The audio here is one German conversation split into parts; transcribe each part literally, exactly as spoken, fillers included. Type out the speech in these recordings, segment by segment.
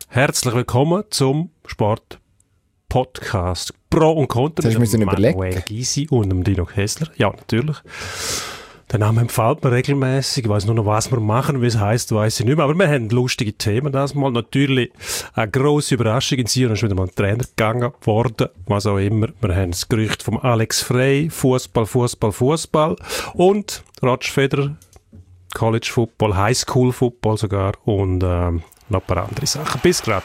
Herzlich willkommen zum Sport-Podcast Pro und Contra. Das hast du mir Manuel Gysi und dem Dino Kessler. Ja, natürlich. Der Name empfiehlt mir regelmäßig. Ich weiss nur noch, was wir machen, wie es heisst, weiss ich nicht mehr. Aber wir haben lustige Themen das mal. Natürlich eine grosse Überraschung. In Sion ist wieder mal ein Trainer gegangen worden. Was auch immer. Wir haben das Gerücht vom Alex Frey. Fußball, Fußball, Fußball. Und Roger Federer. College Football, High School Football sogar. Und ähm, noch ein paar andere Sachen. Bis grad.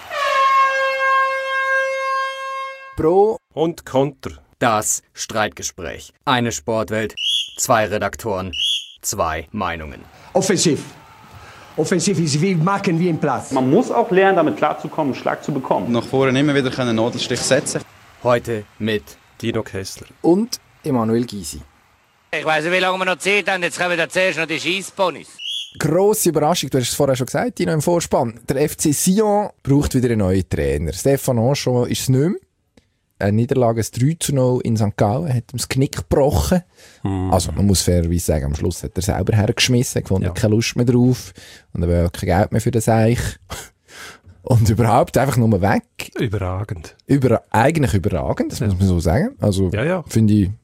Pro und Contra. Das Streitgespräch. Eine Sportwelt, zwei Redaktoren, zwei Meinungen. Offensiv. Offensiv ist wie machen wie im Platz. Man muss auch lernen, damit klarzukommen, einen Schlag zu bekommen. Nach vorne immer wieder einen Nadelstich setzen. Heute mit Dino Kessler und Emanuel Gysi. Ich weiss nicht, wie lange wir noch Zeit haben. Jetzt kommen wir zuerst noch die Scheissponys. Grosse Überraschung, du hast es vorher schon gesagt, Dino, im Vorspann. Der F C Sion braucht wieder einen neuen Trainer. Stéphane Henchoz ist es nicht mehr. Eine Niederlage, ein drei zu null in Sankt Gallen, hat ihm das Knick gebrochen. Mm. Also, man muss fairerweise sagen, am Schluss hat er selber hergeschmissen, hat gefunden, ja. keine Lust mehr drauf und er will kein Geld mehr für das Eich. Und überhaupt einfach nur weg. Überragend. Über, eigentlich überragend, das ja. muss man so sagen. Also, ja, ja. finde ich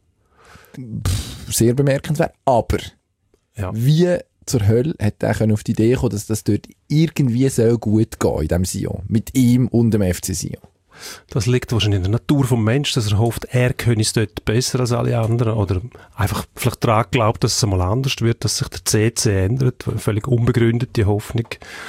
pff, sehr bemerkenswert. Aber, ja. wie zur Hölle hat er auf die Idee gekommen, dass das dort irgendwie so gut geht in diesem Sion. Mit ihm und dem F C Sion. Das liegt wahrscheinlich in der Natur des Menschen, dass er hofft, er könne es dort besser als alle anderen oder einfach vielleicht daran glaubt, dass es einmal anders wird, dass sich der C C ändert. Völlig unbegründete Hoffnung.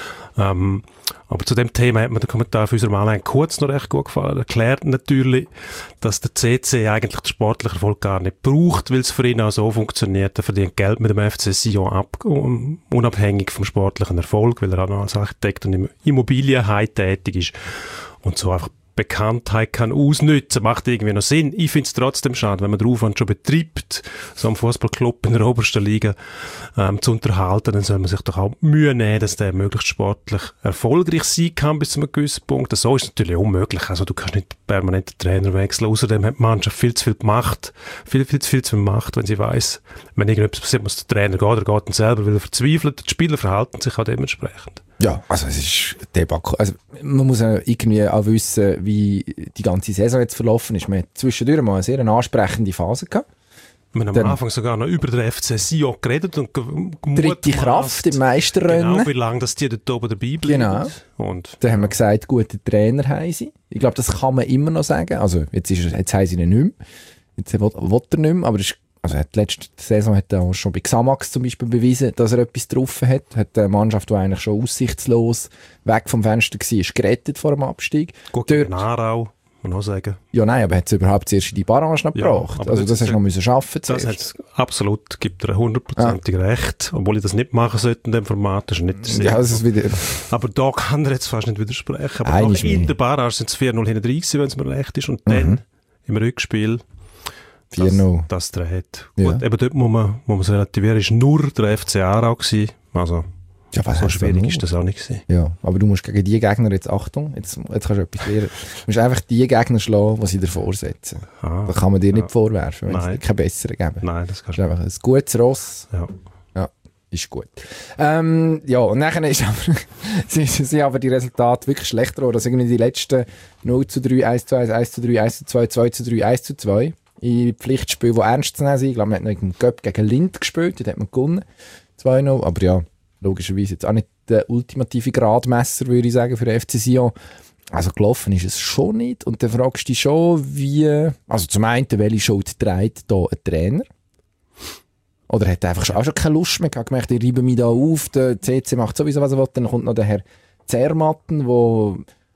Ähm, aber zu dem Thema hat mir der Kommentar von unserem Alain Kurz noch recht gut gefallen. Er erklärt natürlich, dass der C C eigentlich den sportlichen Erfolg gar nicht braucht, weil es für ihn auch so funktioniert. Er verdient Geld mit dem F C Sion ab, unabhängig vom sportlichen Erfolg, weil er auch noch als Architekt und im Immobilienhai tätig ist und so einfach Bekanntheit kann ausnützen, macht irgendwie noch Sinn. Ich finde es trotzdem schade, wenn man den Aufwand schon betreibt, so einen Fußballclub in der obersten Liga ähm, zu unterhalten, dann soll man sich doch auch Mühe nehmen, dass der möglichst sportlich erfolgreich sein kann bis zu einem gewissen Punkt. So ist es natürlich unmöglich. Also du kannst nicht permanent den Trainer wechseln. Außerdem hat die Mannschaft viel zu viel gemacht, viel, viel zu viel zu viel Macht, wenn sie weiss, wenn irgendetwas passiert, muss der Trainer gehen, oder geht dann selber, weil er verzweifelt. Die Spieler verhalten sich auch dementsprechend. Ja, also es ist Debakel. Also man muss ja irgendwie auch wissen, wie die ganze Saison jetzt verlaufen ist. Man hat zwischendurch mal eine sehr ansprechende Phase gehabt. Wir haben am Anfang sogar noch über den F C Sion geredet und dritte Kraft im Meisterrennen. Genau, wie lange das die dort oben dabei bleiben. Genau. Und, dann haben wir gesagt, gute Trainer haben sie. Ich glaube, das kann man immer noch sagen. Also jetzt, ist, jetzt haben sie ihn nicht mehr. Jetzt will, will er nicht mehr, aber das ist Also die letzte Saison hat er auch schon bei Xamax zum Beispiel bewiesen, dass er etwas getroffen hat. Hat eine Mannschaft, die eigentlich schon aussichtslos weg vom Fenster war, gerettet vor dem Abstieg. Gut, gegen Aarau, muss man auch sagen. Ja, nein, aber hat es überhaupt zuerst in die Barrage noch gebracht? Ja, also das, das hast du noch müssen schaffen zuerst. Das hat's absolut, gibt er hundertprozentig ja. recht. Obwohl ich das nicht machen sollte in dem Format, das ist nicht sehr ja, das ist wieder. Aber da kann er jetzt fast nicht widersprechen. Aber noch in der Barrage sind es vier null hinten drin, wenn es mir recht ist. Und mhm. dann im Rückspiel vier null. Das, das dreht. Ja. Gut, eben dort muss man, muss man es relativieren, ist nur der F C Aarau gewesen. Also, ja, so schwierig ist das auch nicht gewesen. Ja, aber du musst gegen die Gegner jetzt, Achtung, jetzt, jetzt kannst du etwas lernen. Du musst einfach die Gegner schlagen, die sie dir vorsetzen. Ah, das kann man dir ja. nicht vorwerfen, wenn Nein. es keine besseren geben. Nein, das kannst du nicht. Einfach ein gutes Ross. Ja. Ja, ist gut. Ähm, ja, und nachher ist aber, sie, sie haben die Resultate wirklich schlechter geworden. Also irgendwie die letzten null zu drei, eins zu eins, eins zu drei, eins zu zwei, zwei zu drei, eins zu zwei. In Pflichtspielen, die ernst zu nehmen sind. Ich glaube, man hat noch im Cup gegen Lind gespielt, dort hat man gewonnen. zwei null. Aber ja, logischerweise jetzt auch nicht der ultimative Gradmesser, würde ich sagen, für den F C Sion. Also gelaufen ist es schon nicht. Und dann fragst du dich schon, wie... Also zum einen, welche Schuld trägt hier ein Trainer? Oder hat er einfach auch schon keine Lust mehr gehabt? Gemerkt, ich reibe mich da auf, der C C macht sowieso, was er will. Dann kommt noch der Herr Zermatten, der...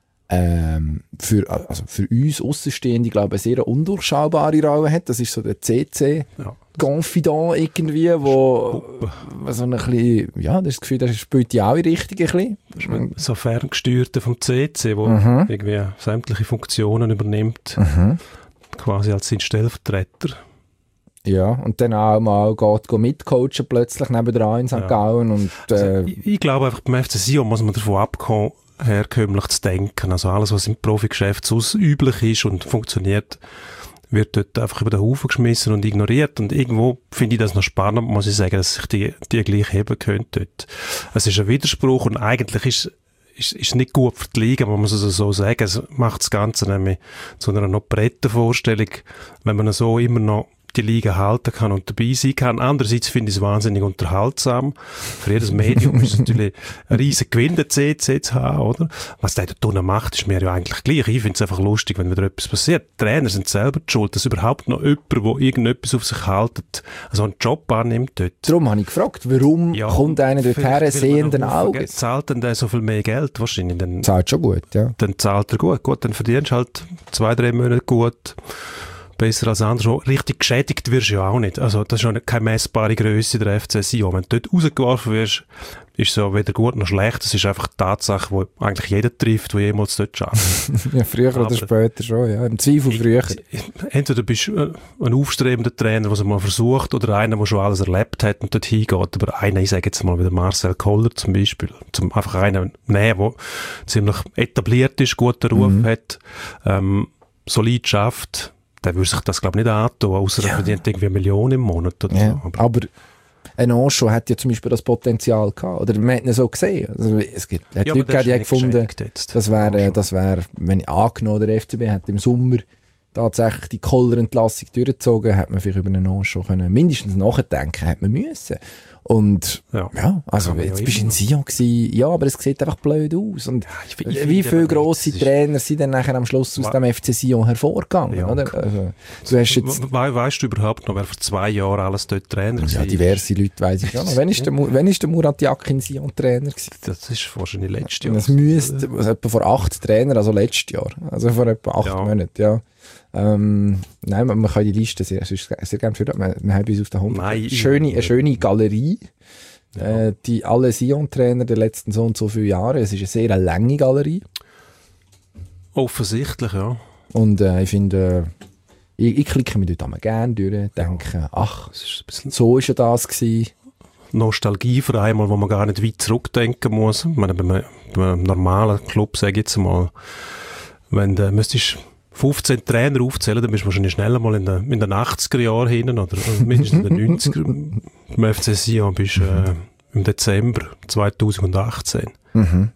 Ähm, für, also für uns Aussenstehende, glaube ich, eine sehr undurchschaubare Rolle hat. Das ist so der C C-Confidant ja. irgendwie, wo, wo so ein bisschen, ja, das Gefühl, das spielt die auch in Richtung ein bisschen. So ferngesteuerte vom C C, der mhm. irgendwie sämtliche Funktionen übernimmt, mhm. quasi als sein Stellvertreter. Ja, und dann auch mal geht, geht mitcoachen plötzlich nebendran in Sankt Gallen. Und, äh, also ich, ich glaube einfach, beim F C Sion muss man davon abkommen, herkömmlich zu denken. Also alles, was im Profigeschäft so üblich ist und funktioniert, wird dort einfach über den Haufen geschmissen und ignoriert. Und irgendwo finde ich das noch spannend, muss ich sagen, dass sich die, die gleich heben können dort. Es ist ein Widerspruch und eigentlich ist ist, ist nicht gut für die Liga, man muss es so sagen. Es macht das Ganze nämlich zu einer noch breiten Vorstellung, wenn man so immer noch die Liga halten kann und dabei sein kann. Andererseits finde ich es wahnsinnig unterhaltsam. Für jedes Medium ist es natürlich ein riesen Gewinn, der C C zu haben, oder? Was der da macht, ist mir ja eigentlich gleich. Ich finde es einfach lustig, wenn wieder etwas passiert. Die Trainer sind selber die schuld, dass überhaupt noch jemand, der irgendetwas auf sich haltet, also einen Job annimmt dort. Darum habe ich gefragt, warum ja, kommt einer dort her sehenden Augen? Zahlt denn der so viel mehr Geld wahrscheinlich? Dann, zahlt schon gut, ja. Dann zahlt er gut. Gut, dann verdienst du halt zwei, drei Monate gut. Besser als andere. Richtig geschädigt wirst du ja auch nicht. Also, das ist ja keine messbare Grösse der F C Sion. Wenn du dort rausgeworfen wirst, ist es ja weder gut noch schlecht. Das ist einfach die Tatsache, die eigentlich jeder trifft, der jemals dort arbeitet. Ja, früher aber oder später schon, ja. Im Zweifel früher. Entweder bist du ein aufstrebender Trainer, der es mal versucht, oder einer, der schon alles erlebt hat und dort hingeht. Aber einer, ich sage jetzt mal wieder Marcel Koller zum Beispiel, zum einfach einen nehmen, der ziemlich etabliert ist, guten Ruf mhm. hat, ähm, solid schafft, der würde sich das, glaube ich, nicht antun, außer er ja. verdient irgendwie eine Million im Monat. Oder ja, so. Aber, aber ein Anschau hat ja zum Beispiel das Potenzial gehabt. Oder man hat ihn so gesehen. Also, es gibt, hat ja, Leute gegeben, die gefunden, das wäre, das wäre, wenn ich angenommen, der F C B hat im Sommer tatsächlich die Koller-Entlassung durchgezogen, hat man vielleicht über einen Anschau können mindestens nachdenken, hat man müssen. Und ja, ja also jetzt ja bist du in Sion gewesen, ja, aber es sieht einfach blöd aus. Und ja, ich, ich wie viele grosse Trainer sind dann nachher am Schluss aus dem F C Sion hervorgegangen, ja, oder? Also, du hast jetzt We weißt du überhaupt noch, wer vor zwei Jahren alles dort Trainer war? Ja, diverse Leute weiss ich schon noch. Wann ist der, wann ist der Murat Yakin Sion Trainer gewesen? Das ist wahrscheinlich letztes Jahr. Das müsste, also etwa vor acht Trainer, also letztes Jahr. Also vor etwa acht ja. Monaten, ja. Ähm, nein, man, man kann die Liste sehr, sehr, sehr gerne führen. Wir, wir haben uns auf der Homepage schöne, eine schöne Galerie. Ja. Äh, die alle Sion-Trainer der letzten so und so viele Jahre. Es ist eine sehr lange Galerie. Offensichtlich, ja. Und äh, ich finde, äh, ich, ich klicke mich dort einmal gerne durch, denke, ja. ach, ist so ist ja das gewesen. Nostalgie für einmal, wo man gar nicht weit zurückdenken muss. Ich meine, bei einem, bei einem normalen Club, sage ich jetzt mal, wenn du müsstest fünfzehn Trainer aufzählen, dann bist du wahrscheinlich schneller mal in den, in den achtziger Jahren hin oder mindestens in den neunziger. Im F C Sion bist du äh, im Dezember zweitausendachtzehn. Mhm.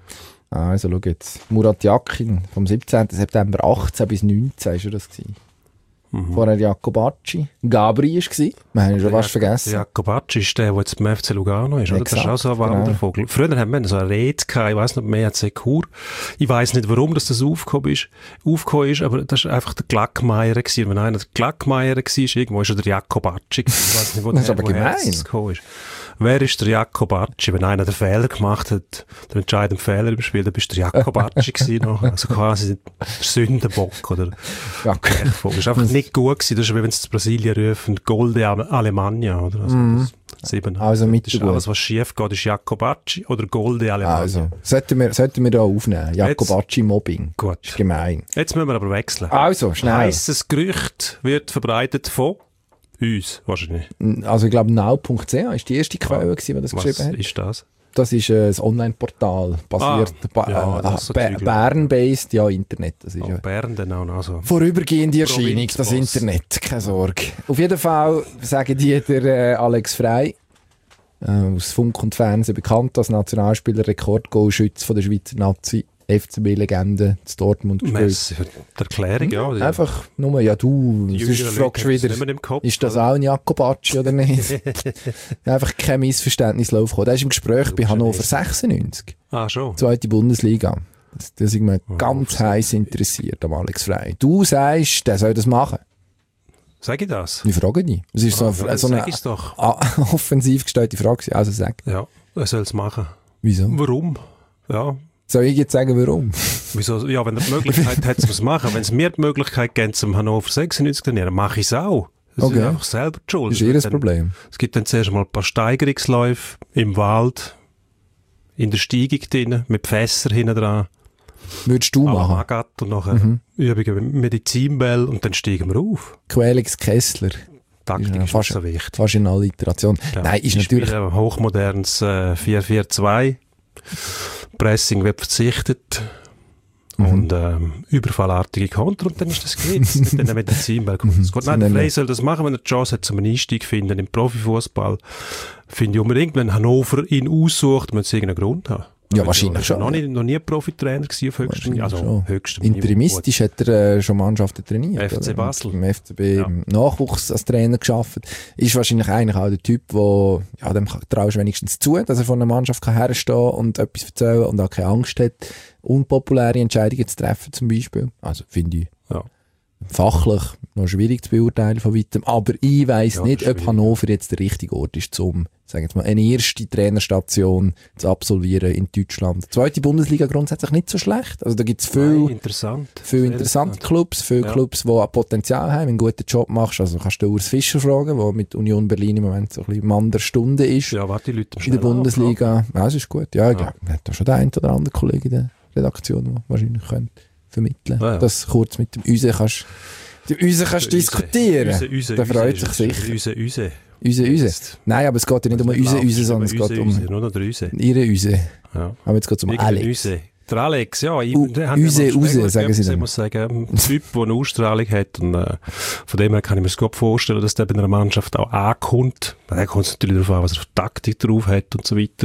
Also schau jetzt, Murat Yakin vom siebzehnten September achtzehn bis neunzehn war das gewesen. Mhm. Vorher Jacobacci. Gabri war es. Wir haben ihn schon fast vergessen. Jacobacci ist der, der jetzt beim F C Lugano ist. Oder? Das ist auch so ein Wandervogel. Genau. Früher haben wir so eine Rede gehabt, ich weiss nicht, mehr C Chur. Ich weiss nicht, warum das, das aufgekommen ist, aufgekommen ist, aber das war einfach der Glackmeier gewesen. Wenn einer der Glackmeier war, irgendwo war der Jacobacci. Ich weiss nicht, wo das der, ist aber gemein. Gekommen ist. Wer ist der Jacobacci? Wenn einer den Fehler gemacht hat, den entscheidenden Fehler im Spiel, dann bist du der Jacobacci gewesen noch. Also quasi der Sündenbock, oder? Ja, das ist einfach nicht gut gewesen. Das ist wie wenn es zu Brasilien rufen, Golde Alemannia, oder? Also, mm. das sieben, also mit das ist alles, was schief geht, ist Jacobacci oder Golde Alemannia. Also, sollten wir, sollten wir da aufnehmen. Jacobacci-Mobbing. Gut. Das ist gemein. Jetzt müssen wir aber wechseln. Also, schnell. Heisses Gerücht wird verbreitet von uns, wahrscheinlich. Also ich glaube, now punkt c h ist die erste Quelle, die das was geschrieben hat. Was ist das? Das ist äh, ein Online-Portal, basiert, ah, ba ja, äh, so ba Bern-based, ja, Internet. Das ist oh, ja Bern dann auch noch so. Vorübergehende Erscheinung, das Internet, keine Sorge. Auf jeden Fall sagen die der äh, Alex Frey, äh, aus Funk und Fernsehen bekannt als Nationalspieler, Rekordgoalschütze von der Schweizer Nazi, F C B-Legende zu Dortmund gespielt. Merci für die Erklärung, ja. Die Einfach nur, ja du, sonst fragst du wieder, Kopf, ist das auch ein Jacobacci oder nicht? Einfach kein Missverständnis laufen. Der ist im Gespräch bei Hannover sechsundneunzig. Ah, schon. Zweite Bundesliga. Das, das ist mir oh, ganz heiß interessiert, am Alex Frey. Du sagst, der soll das machen. Sag ich das? Ich frage dich. Es ist ah, so, ja, so eine doch. offensiv gestellte Frage. Also sag. Ja, er soll es machen. Wieso? Warum? Ja. Soll ich jetzt sagen, warum? Wieso? Ja, wenn er die Möglichkeit hat, es machen. Wenn es mir die Möglichkeit gibt, zum Hannover sechsundneunzig zu trainieren, mache ich es auch. Das okay. ist einfach selber die Schuld. Das ist ihr das Problem. Es gibt dann zuerst mal ein paar Steigerungsläufe im Wald, in der Steigung drin, mit Fässern hinten dran. Würdest du machen? Magat und nachher mhm. Übungen mit Medizinbell und dann steigen wir auf. Quelix Kessler. Taktik ist, ist fast so wichtig. Fast in aller Iteration. Ja, Nein, ist natürlich... ein hochmodernes äh, vier vier zwei. Pressing wird verzichtet. Mhm. Und ähm, überfallartige Konter und dann ist das gewiss. Mit den Medizinball kommt es gut. Nein, der Frey soll das machen, wenn er die Chance hat, zum Einstieg zu finden im Profifußball. Finde ich unbedingt, wenn Hannover ihn aussucht, muss es irgendeinen Grund haben. Ja, wahrscheinlich schon. Noch, nicht, noch nie Profitrainer gewesen auf höchstem, also höchstem Interimistisch Niveau. Hat er äh, schon Mannschaften trainiert. F C Basel. Im F C B ja. Im Nachwuchs als Trainer geschafft. Ist wahrscheinlich eigentlich auch der Typ, wo, ja, dem traust du wenigstens zu, dass er von einer Mannschaft kann herstehen und etwas erzählen und auch keine Angst hat, unpopuläre Entscheidungen zu treffen zum Beispiel. Also finde ich ja. fachlich noch schwierig zu beurteilen von weitem. Aber ich weiss ja, nicht, ob Hannover jetzt der richtige Ort ist, um sagen wir mal, eine erste Trainerstation zu absolvieren in Deutschland. Die zweite Bundesliga grundsätzlich nicht so schlecht. Also da gibt es viel, interessant. viel interessante Clubs, viele ja. Clubs, die Potenzial haben, wenn du einen guten Job machst. Also kannst du Urs Fischer fragen, der mit Union Berlin im Moment so ein bisschen Mann der Stunde ist. Ja, warte, die Leute in der Bundesliga. Ja, das ist gut. Ja, ja. Ich habe da schon den einen oder anderen Kollegen in der Redaktion, der wahrscheinlich könnte vermitteln. Ja, ja. Das kurz mit dem Use kannst du Use kannst diskutieren. Use, Use, der freut Use, sich sicher. Use, Use. Use, Use. Nein, aber es geht ja nicht um Use, Use, sondern es geht um nur noch der Use. Ihre Use. Ja. Aber jetzt geht es um Irgendein Alex. Use. Der Alex, ja. Ich, U, Use, Use, sagen Sie dann. Ich muss sagen, ein Typ, der eine Ausstrahlung hat und äh, von dem her kann ich mir das gut vorstellen, dass der bei einer Mannschaft auch ankommt. Da kommt es natürlich darauf an, was er für Taktik drauf hat und so weiter.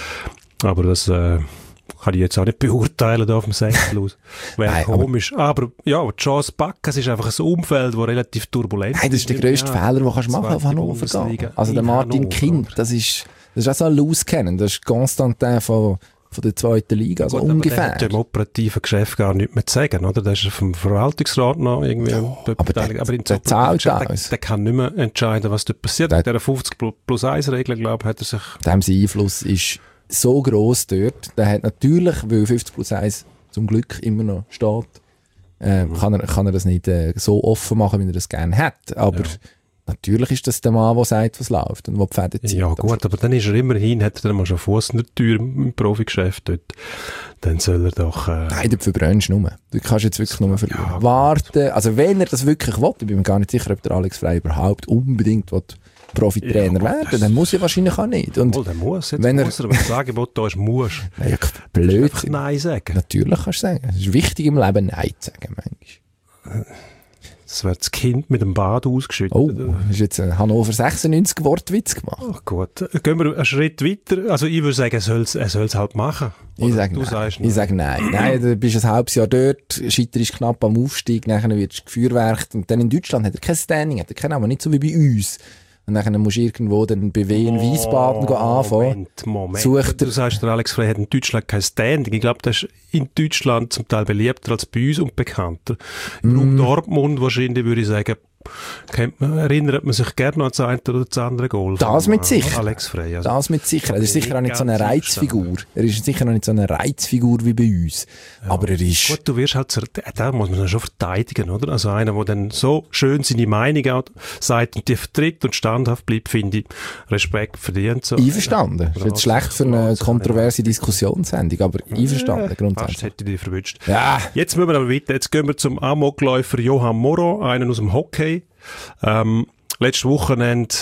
Aber das äh, kann ich jetzt auch nicht beurteilen da auf dem Sechstel aus. Wäre komisch. Aber, aber ja, die Chance packen, es ist einfach ein Umfeld, das relativ turbulent ist. Nein, das ist der grösste ja, Fehler, den kannst du machen auf Hannover gehen. Also der Martin Hannover, Kind, das ist, das ist auch so ein Loose-Kennen. Das ist Konstantin von, von der zweiten Liga, also gut, ungefähr. Aber der hat im operativen Geschäft gar nichts mehr zu sagen, oder? Der ist vom Verwaltungsrat noch irgendwie. Ja, aber der, aber in der zahlt der, der kann nicht mehr entscheiden, was dort passiert. Mit dieser fünfzig plus eins Regel, glaube ich, hat er sich... Dem sein Einfluss ist so gross dort. Der hat natürlich, weil fünfzig plus eins zum Glück immer noch steht, äh, mhm. kann, er, kann er das nicht äh, so offen machen, wie er das gerne hat. Aber ja. natürlich ist das der Mann, der sagt, was läuft und wo die Fäden zieht. Ja gut, aber dann ist er immerhin, hat er dann mal schon Fuss in der Tür im Profigeschäft dort. Dann soll er doch... Äh Nein, du verbrennst nur. Du kannst jetzt wirklich nur verlieren. Ja, warten. Also wenn er das wirklich will, ich bin mir gar nicht sicher, ob der Alex Frey überhaupt unbedingt will Profitrainer ja, werden, dann muss er wahrscheinlich auch nicht. Und wohl, der muss, jetzt wenn muss er, wenn das Angebot da ist, muss er. Ja, blöd. Einfach Nein sagen. Natürlich kannst du sagen. Es ist wichtig im Leben Nein zu sagen, manchmal. Das wird das Kind mit dem Bad ausgeschüttet. Oh, hast jetzt ein Hannover sechsundneunzig Wortwitz gemacht. Ach gut, gehen wir einen Schritt weiter. Also ich würde sagen, er soll es er soll's halt machen. Ich sage nein. Sagst, ich sage nein. Nein, du bist ein halbes Jahr dort, scheiterst knapp am Aufstieg, nachher wirst du gefeuerwerkt. Und dann in Deutschland hat er kein Standing, hat er keinen Namen, nicht so wie bei uns. Und dann musst du irgendwo den B W in Wiesbaden oh, anfangen. Moment, Moment. Du sagst, der Alex Frey hat in Deutschland kein Standing. Ich glaube, der ist in Deutschland zum Teil beliebter als bei uns und bekannter. Im Raum mm. Dortmund wahrscheinlich würde ich sagen, kennt man, erinnert man sich gerne an das eine oder das andere Goal. Das mit Sicherheit. Alex Frey. Also das mit Sicherheit. Er ist sicher auch nicht so eine Reizfigur. Er ist sicher auch nicht so eine Reizfigur wie bei uns. Ja. Aber er ist... Gut, du wirst halt, so, da muss man dann schon verteidigen, oder? Also einer, der dann so schön seine Meinung auch sagt und die vertritt und standhaft bleibt, finde ich, Respekt verdient. So. Einverstanden. Das ist jetzt schlecht für eine kontroverse Diskussionssendung, aber einverstanden, ja, grundsätzlich. Fast hätte ich dich verwünscht. Ja. Jetzt müssen wir aber weiter. Jetzt gehen wir zum Amokläufer Johan Moro, einen aus dem Hockey. Ähm, letztes Wochenende,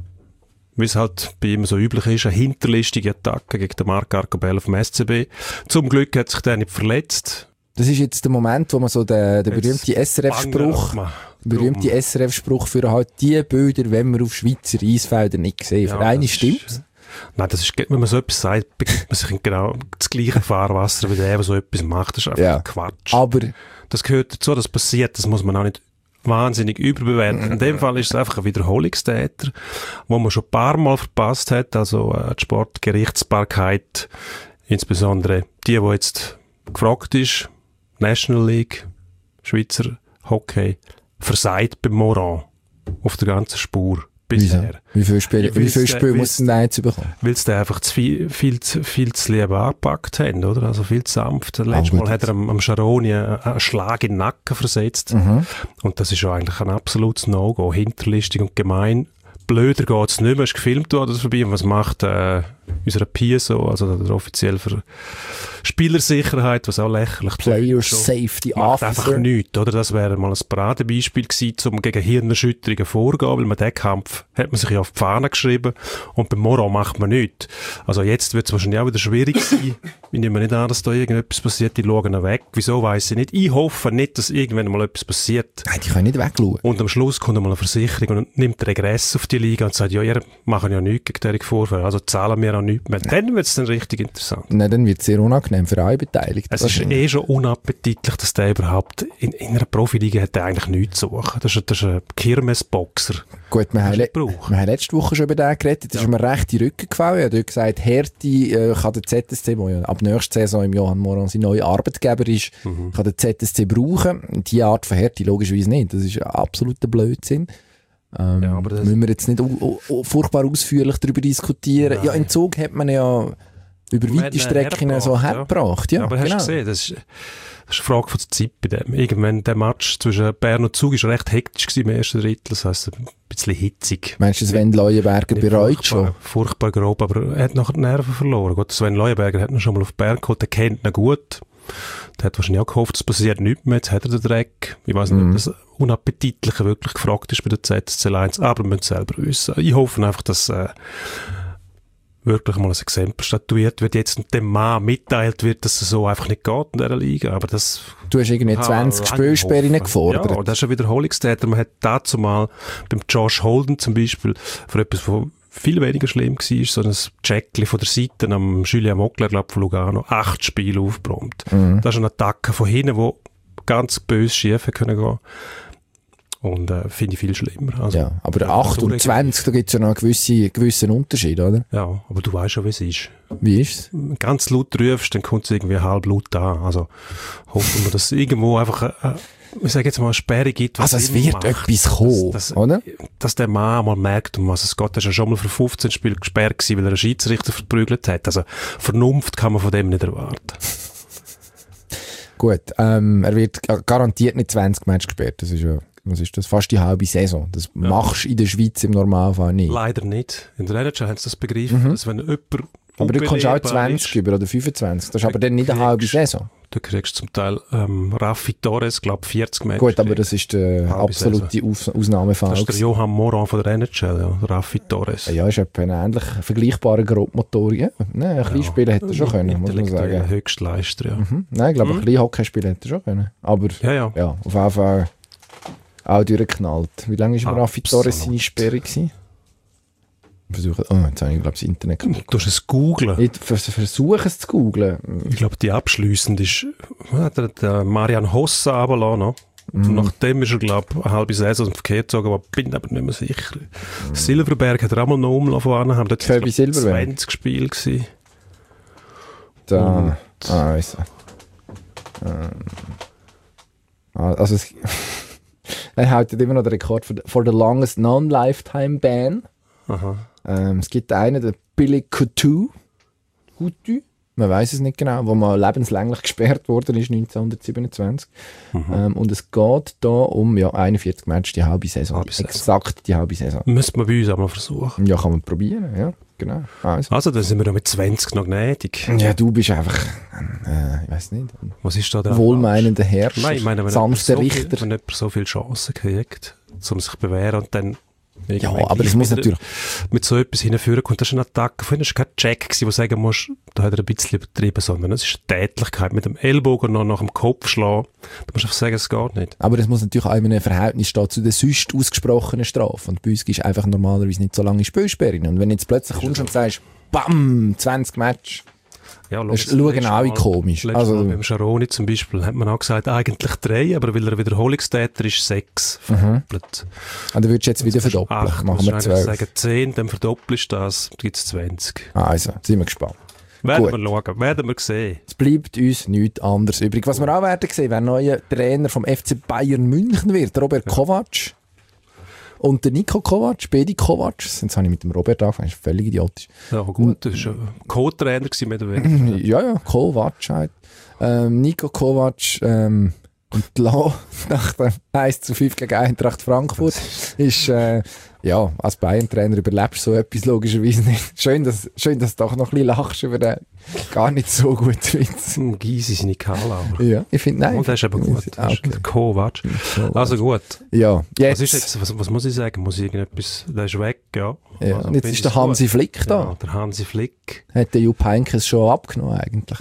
wie es halt bei ihm so üblich ist, eine hinterlistige Attacke gegen den Marc Arcobello vom S C B. Zum Glück hat sich der nicht verletzt. Das ist jetzt der Moment, wo man so den, den berühmten S R F-Spruch, berühmte S R F-Spruch für halt die Bilder, wenn man auf Schweizer Eisfeldern nicht sehen. Für ja, eine stimmt's. Nein, das ist, wenn man so etwas sagt, begibt man sich in genau das gleiche Fahrwasser wie der, der so etwas macht. Das ist einfach ja. Quatsch. Aber das gehört dazu, das passiert, das muss man auch nicht wahnsinnig überbewerten. In dem Fall ist es einfach ein Wiederholungstäter, wo man schon ein paar Mal verpasst hat, also äh, die Sportgerichtsbarkeit, insbesondere die, die jetzt gefragt ist, National League, Schweizer Hockey, versagt beim Moran auf der ganzen Spur bisher. Wie viele Spiele, wie viele Spiele muss denn jetzt bekommen? Weil es einfach zu viel, viel, zu, viel zu lieb angepackt haben, oder? Also viel zu sanft. Letztes oh, Mal hat er am, am Scharoni einen, einen Schlag in den Nacken versetzt. Mhm. Und das ist ja eigentlich ein absolutes No-Go. Hinterlistig und gemein. Blöder geht's nicht mehr. Es ist gefilmt worden, das vorbei. Und was macht äh, unser P S O, also der offiziell für Spielersicherheit, was auch lächerlich Player Safety macht Officer. Einfach nichts, oder? Das wäre mal ein Paradebeispiel gewesen, um gegen Hirnerschütterungen vorzugehen, weil man den Kampf hat man sich ja auf die Fahne geschrieben und beim Moran macht man nichts. Also jetzt wird es wahrscheinlich auch wieder schwierig sein. Ich nehme nicht an, dass da irgendetwas passiert, die schauen ihn weg. Wieso weiss ich nicht. Ich hoffe nicht, dass irgendwann mal etwas passiert. Nein, die können nicht wegschauen. Und am Schluss kommt mal eine Versicherung und nimmt Regress auf die Liga und sagt, ja, ihr machen ja nichts gegen diese Vorfälle. Also zahlen wir auch nichts mehr. Dann wird es dann richtig interessant. Nein, dann wird es sehr unangenehm für alle Beteiligten. Es ist eh schon unappetitlich, dass der überhaupt in, in einer Profiliga hat der eigentlich nichts zu suchen. Das ist, das ist ein Kirmesboxer. Gut, wir haben, le- wir haben letzte Woche schon über den geredet. Das ja. ist mir recht in den Rücken gefallen. Ich habe dort gesagt, Hertie äh, kann der Z S C, der ja ab nächster Saison im Johann Moran sein neuer Arbeitgeber ist, mhm. kann der Z S C brauchen. Diese Art von Hertie logischerweise nicht. Das ist absoluter Blödsinn. Ähm, ja, aber das müssen wir jetzt nicht u- u- furchtbar ausführlich darüber diskutieren. Nein. Ja, im Zug hat man ja über man weite Strecken hergebracht, so hergebracht. Ja. Ja, aber genau. Hast du gesehen, das ist, das ist eine Frage von der Zeit bei dem. Irgendwann der Match zwischen Bern und Zug war recht hektisch im ersten Drittel, das heisst ein bisschen hitzig. Meinst du, Sven Leuenberger bereut schon? Furchtbar grob, aber er hat nachher die Nerven verloren. Gut, Sven Leuenberger hat ihn schon mal auf Bern geholt, der kennt ihn gut. Der hat wahrscheinlich auch gehofft, es passiert nichts mehr, jetzt hat er den Dreck. Ich weiss nicht, mm. ob das Unappetitliche wirklich gefragt ist bei der Z S C Lions, aber wir müssen es selber wissen. Ich hoffe einfach, dass äh, wirklich mal ein Exempel statuiert wird, jetzt dem Mann mitteilt wird, dass es so einfach nicht geht in dieser Liga. Aber das du hast irgendwie zwanzig Spielsperren gefordert. Ja, das ist ein Wiederholungstäter. Man hat dazu mal beim Josh Holden zum Beispiel für etwas von viel weniger schlimm war, so ein Checkli von der Seite am Julien Mockler, glaube von Lugano, acht Spiele aufgebrummt. Mhm. Das ist eine Attacke von hinten, die ganz böse schief können gehen. Und äh, finde ich viel schlimmer. Also, ja, aber acht und zwanzig, da gibt es ja noch einen gewissen, gewissen Unterschied, oder? Ja, aber du weißt schon, wie es ist. Wie ist es? Ganz laut rufst, dann kommt es irgendwie halb laut an. Also hoffen wir, dass es irgendwo einfach äh, ich sage jetzt mal, eine Sperre gibt. Was also es wird macht. Etwas kommen, dass, dass, oder? Dass der Mann mal merkt, um was es geht. Er ist ja schon mal für fünfzehn Spiele gesperrt gewesen, weil er einen Schiedsrichter verprügelt hat. Also Vernunft kann man von dem nicht erwarten. Gut, ähm, er wird garantiert nicht zwanzig Matches gesperrt. Das ist ja, was ist das? Fast die halbe Saison. Das ja. machst du in der Schweiz im Normalfall nicht. Leider nicht. In der N H L haben sie das begriffen, mhm. dass wenn jemand aber du kannst auch zwanzig ist, über oder fünfundzwanzig. Das ist aber dann nicht eine halbe Saison. Du kriegst zum Teil ähm, Raffi Torres, glaube vierzig Matches. Gut, aber das ist der absolute Aus- Ausnahmefall. Das ist der Johann Moran von der N H L, ja, Raffi Torres. Ja, ist etwa ein ähnlich vergleichbarer Grobmotor. Ja. Nein, ein kleines ja. Spiel hätte er schon können, muss man sagen. Höchstleister, ja. Mhm. Nein, ich glaube, mhm. ein kleines Hockeyspiel hätte er schon können. Aber ja, ja. ja, auf jeden Fall auch durchgeknallt. Wie lange war Raffi Torres seine Sperre gewesen? Versuche, oh, jetzt habe ich, glaube ich, das Internet kaputt. Du hast es googlen. Ich versuche es zu googlen. Ich glaube, die abschliessend ist der, der Marian Hossa runtergelassen. Mm. Nachdem ist er, glaube ich, eine halbe Saison verkehrt gezogen, aber bin aber nicht mehr sicher. Mm. Silverberg hat er auch mal noch umlaufen haben. Dort war es zwanzig Spiele gewesen. Da, Und, ah, weiss ich. Also es, er hält immer noch den Rekord for the, for the longest non-lifetime ban. Aha. Ähm, es gibt einen, der Billy Coutu, Coutu, man weiß es nicht genau, wo mal lebenslänglich gesperrt worden ist, neunzehnhundertsiebenundzwanzig. Mhm. Ähm, und es geht da um ja, einundvierzig Matches, die halbe Saison. Halbe Saison. Exakt die halbe Saison. Müsste man bei uns auch mal versuchen. Ja, kann man probieren, ja, genau. Also, also dann sind wir da mit zwanzig noch gnädig. Ja, du bist einfach, äh, ich weiß nicht, ein was ist da der wohlmeinender Herrscher, Nein, ich meine, wenn sanfter so Richter. Viel, wenn jemand so viele Chancen kriegt, um sich zu bewähren und dann ja, aber das muss natürlich mit so etwas hinführen kommt. Das ist eine Attacke. Vorhin war kein Check, wo du sagen musst, da hat er ein bisschen übertrieben, sondern es ist eine Tätlichkeit. Mit dem Ellbogen noch nach dem Kopf schlagen. Du musst einfach sagen, es geht nicht. Aber das muss natürlich auch in einem Verhältnis stehen zu der sonst ausgesprochenen Strafe. Und bei uns ist einfach normalerweise nicht so lange Spielsperre. Und wenn jetzt plötzlich kommst und sagst, bam, zwanzig Matches, ja, das schauen alle komisch. Also, beim Scharoni zum Beispiel hat man auch gesagt, eigentlich drei, aber weil er Wiederholungstäter ist, sechs verdoppelt. Und dann würdest du jetzt wieder verdoppeln. Acht, machen wir zwölf. sagen zehn, dann verdoppelst du das, dann gibt es zwanzig. Also, sind wir gespannt. Werden Gut. wir schauen, werden wir sehen. Es bleibt uns nichts anderes übrig. Was wir auch werden sehen, wer neuer Trainer vom F C Bayern München wird, Robert ja. Kovac. Und der Niko Kovac, Bedi Kovac, jetzt habe ich mit dem Robert angefangen, das ist völlig idiotisch. Ja, gut, das war ein Co-Trainer mit der Welt. Ja, ja, Kovac halt. Ähm, Niko Kovac ähm, entlassen nach dem eins zu fünf gegen Eintracht Frankfurt ist, äh, ja, als Bayern-Trainer überlebst du so etwas logischerweise nicht. Schön, dass, schön, dass du doch noch ein bisschen lachst über den gar nicht so guten Witz. Gysi ist nicht Kalauer. Ja, ich finde, nein. Und der ist aber gut. Das ist okay. Kovac. Also gut. Ja, jetzt. Was, ist jetzt was, was muss ich sagen? Muss ich irgendetwas, der ist weg, ja. Ja, also, und jetzt ist der Hansi Flick da. Ja, der Hansi Flick. Hat der Jupp Heynckes schon abgenommen eigentlich?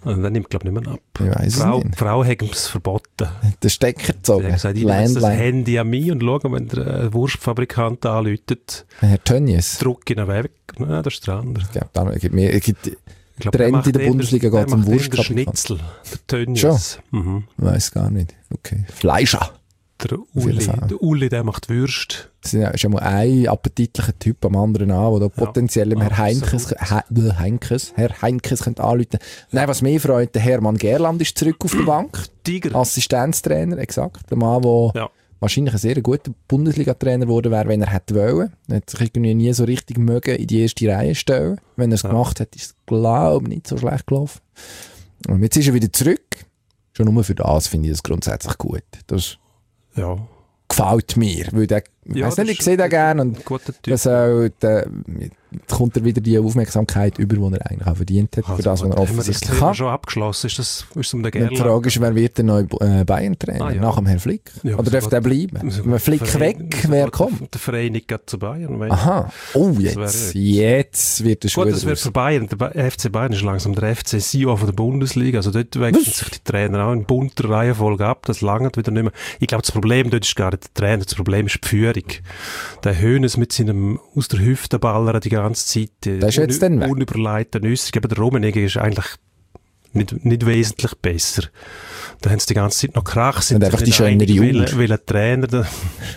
Und dann nimmt, glaube ich, nicht mehr ab. Ich weiss es Frau, nicht. Frau hat es verboten. Der Stecker Sie gezogen. hat gesagt, ich nehme das Landline. Handy an mich und schaue, wenn der äh, Wurstfabrikant anläutet, Herr Tönnies. drücke ihn weg. Nein, das ist der andere. Ja, dann gibt mir, es gibt, Ich glaub, Trend der macht in der eher- Bundesliga der geht zum macht eher den Wurstfabrikant. Schnitzel, der Tönnies. Mhm. ich weiss gar nicht. Okay. Fleischer. Der jeden Uli, Fall. der Uli, der macht Würst. Das ist ja mal ein appetitlicher Typ am anderen an, der da Ja, potenziell dem Herr Heinkes, absolut. He, Heinkes, Herr Heinkes könnte anrufen. Nein, was mich freut, der Hermann Gerland ist zurück auf der Bank. Tiger. Assistenztrainer, exakt. Der Mann, der Ja. wahrscheinlich ein sehr guter Bundesliga-Trainer geworden wäre, wenn er hätte wollen. Er hat sich irgendwie nie so richtig mögen in die erste Reihe stellen. Wenn er es Ja. gemacht hat, ist es, glaube ich, nicht so schlecht gelaufen. Und jetzt ist er wieder zurück. Schon nur für das finde ich das grundsätzlich gut. Das Ja. gefällt mir. Weil der, ich Ja, weiss das nicht, ich ist sehe den ein gerne und guter Typ. das auch, der, jetzt kommt er wieder die Aufmerksamkeit über, die er eigentlich auch verdient hat, für das, was er haben wir das offensichtlich Thema kann. schon abgeschlossen? Ist das ist um den Die Gerland? Frage ist, wer wird der neue äh, Bayern-Trainer Ah, ja. nach dem Herrn Flick? Ja, Oder so darf der geht- bleiben? so Wenn geht Flick der Verein- weg, so wer geht kommt? Der Verein nicht gerade zu Bayern. Wenn- Aha, oh Das jetzt, wäre- jetzt wird der Schuh Gut, das wäre draus. für Bayern. Der Ba- F C Bayern ist langsam der F C S I O von der Bundesliga. Also dort wechseln Was? sich die Trainer auch in bunter Reihenfolge ab. Das langt wieder nicht mehr. Ich glaube, das Problem dort ist gar nicht der Trainer. Das Problem ist die Führung. Der Hönes mit seinem aus der Hüfte ballern die ganze Zeit. Der ist jetzt dann weg. Unüberlegten Äußerung. Aber der Rummenigge ist eigentlich nicht, nicht wesentlich besser. Da haben sie die ganze Zeit noch Krach. Sind Und einfach sich die nicht schönere einig, Uhr. welcher- welcher Trainer da.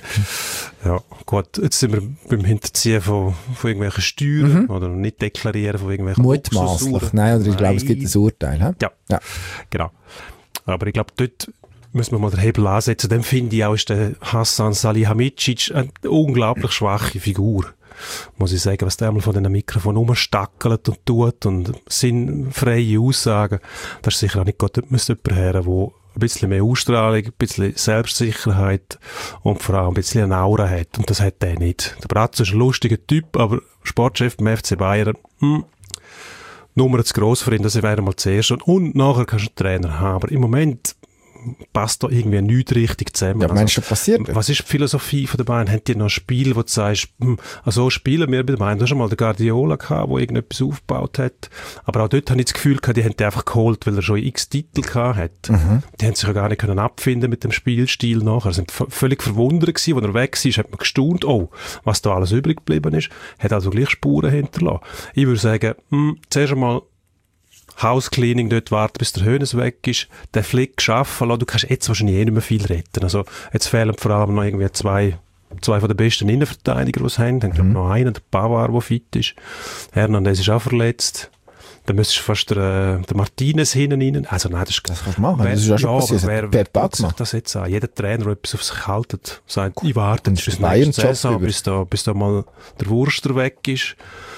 Ja, gut, jetzt sind wir beim Hinterziehen von, von irgendwelchen Steuern Mhm. oder nicht deklarieren von irgendwelchen Mutmaßlich. Luxusuhren. Nein, oder ich glaube, es gibt Nein. ein Urteil. He? Ja, Ja. genau. Aber ich glaube, dort müssen wir mal den Hebel ansetzen. Dann finde ich auch, ist der Hassan Salihamidzic eine unglaublich schwache Figur. Muss ich sagen, was der einmal von diesen Mikrofon rumstackelt und tut und sinnfreie Aussagen, das ist sicher auch nicht gut. Dort müsste jemand her, der ein bisschen mehr Ausstrahlung, ein bisschen Selbstsicherheit und vor allem ein bisschen eine Aura hat. Und das hat der nicht. Der Bratzo ist ein lustiger Typ, aber Sportchef beim F C Bayern, hm, Nummer zu gross für ihn, das wäre mal zuerst. Und, und nachher kannst du einen Trainer haben. Aber im Moment passt da irgendwie nichts richtig zusammen. Ja, meinst du, was passiert? Was ist die Philosophie von der Bayern? Haben die noch ein Spiel, wo du sagst, hm, also spielen wir bei der Bayern? Du hast schon mal den Guardiola gehabt, der irgendetwas aufgebaut hat. Aber auch dort habe ich das Gefühl gehabt, die haben den einfach geholt, weil er schon x Titel gehabt hat. Mhm. Die haben sich ja gar nicht können abfinden mit dem Spielstil nachher. Sie sind v- völlig verwundert gewesen, als er weg war, hat man gestaunt, oh, was da alles übrig geblieben ist. Hat also gleich Spuren hinterlassen. Ich würde sagen, hm, zuerst einmal Housecleaning dort warten, bis der Hönes weg ist, den Flick schaffen lassen. Du kannst jetzt wahrscheinlich eh nicht mehr viel retten. Also, jetzt fehlen vor allem noch irgendwie zwei, zwei von den besten Innenverteidiger, die es haben. Dann glaube ich noch einen, der Pavard, der fit ist. Hernandez ist auch verletzt. Dann müsstest du fast der, der Martinez hinten rein. Also nein, das ist... Das kannst du machen. Das ist ja schon aber passiert. Das hat wer Pep auch tut sich gemacht. das jetzt an? Jeder Trainer, der etwas auf sich hält, sagt, ich warte Dann bis ist nächste Bayern-Job Saison, über. bis da, bis da mal der Wurster weg ist.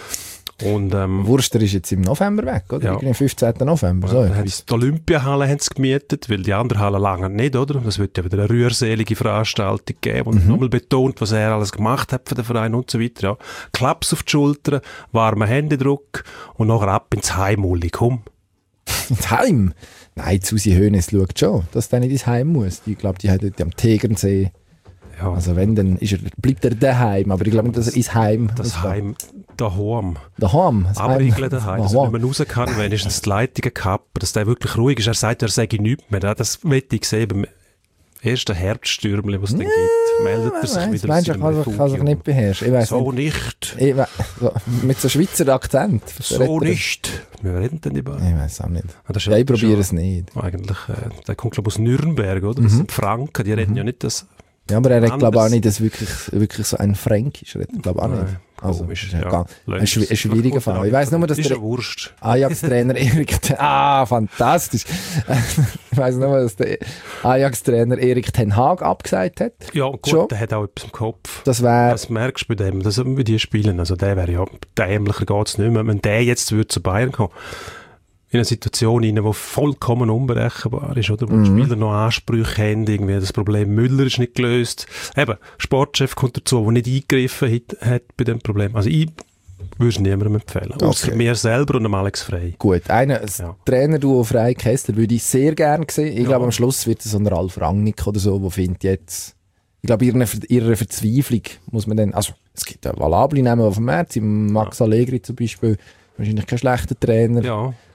Und, ähm, Wurster ist jetzt im November weg, oder? Ja. Irgendwie am fünfzehnten November. So, dann haben sie die Olympiahalle haben sie gemietet, weil die andere Halle lange nicht, oder? Das wird ja wieder eine rührselige Veranstaltung geben, wo Mhm. nochmal betont, was er alles gemacht hat für den Verein und so weiter. Ja. Klaps auf die Schultern, warmer Händedruck und nachher ab ins Heim, Uli, komm. ins Heim? Nein, Susi Hönes schaut schon, dass der nicht ins Heim muss. Ich glaube, die hat dort am Tegernsee. Ja, Also wenn, dann ist er, bleibt er daheim. Aber ich glaube nicht, dass er ins Heim das muss. Heim daheim. Daheim. das Heim. Abriegeln daheim, dass er Daheim. nicht mehr raus kann, wenigstens die Leitungen kappen, dass der wirklich ruhig ist. Er sagt, er sage nichts mehr. Das möchte ich sehen beim ersten Herbststürmchen, was es dann gibt. Meldet er sich Nein, wieder Mensch, aus kann, seinem sich- kann sich Refugium. nicht beherrschen. Ich weiss So nicht. nicht. Ich we- so, mit so Schweizer Akzent. So Redet er- nicht. Wir reden denn die beiden. Ich weiß auch nicht. Ah, das ist Ja, ich schon- probiere es nicht. Eigentlich, äh, der kommt, glaube ich, aus Nürnberg, oder? Das sind Franken, die reden ja nicht das. Ja, aber er hat, glaube ich, auch Anders. nicht das wirklich, wirklich so ein Fränkisch. Er hat, glaube ich, auch nicht. Nein, Also, komisch, ist ja ja. gar- ein, Löst schwi- ein es. schwieriger Fall. Ich weiss nur, dass ist der ja Wurst. Ajax-Trainer Erik Ten Ah, fantastisch. Ich weiss nur, dass der Ajax-Trainer Erik Ten Hag abgesagt hat. Ja, gut, Schon. der hat auch etwas im Kopf. Das wäre... Das merkst du bei dem, dass wir die spielen. Also der wäre ja, dämlicher geht es nicht mehr. Wenn der jetzt würde zu Bayern kommen, in eine Situation rein, die vollkommen unberechenbar ist, oder? Wo Mhm. die Spieler noch Ansprüche haben, irgendwie das Problem Müller ist nicht gelöst. Eben, Sportchef kommt dazu, der nicht eingegriffen hat, hat bei dem Problem. Also ich würde es niemandem empfehlen. Okay. Außer mir selber und dem Alex Frey. Gut, einer, das Ja. Trainerduo Frey Kessler würde ich sehr gerne sehen. Ich Ja. glaube, am Schluss wird es so ein Ralf Rangnick oder so, der findet jetzt... Ich glaube, ihre, ihre Verzweiflung muss man dann... Also, es gibt ja valable Namen auf dem März, im Max Allegri zum Beispiel, wahrscheinlich kein schlechter Trainer. Ja.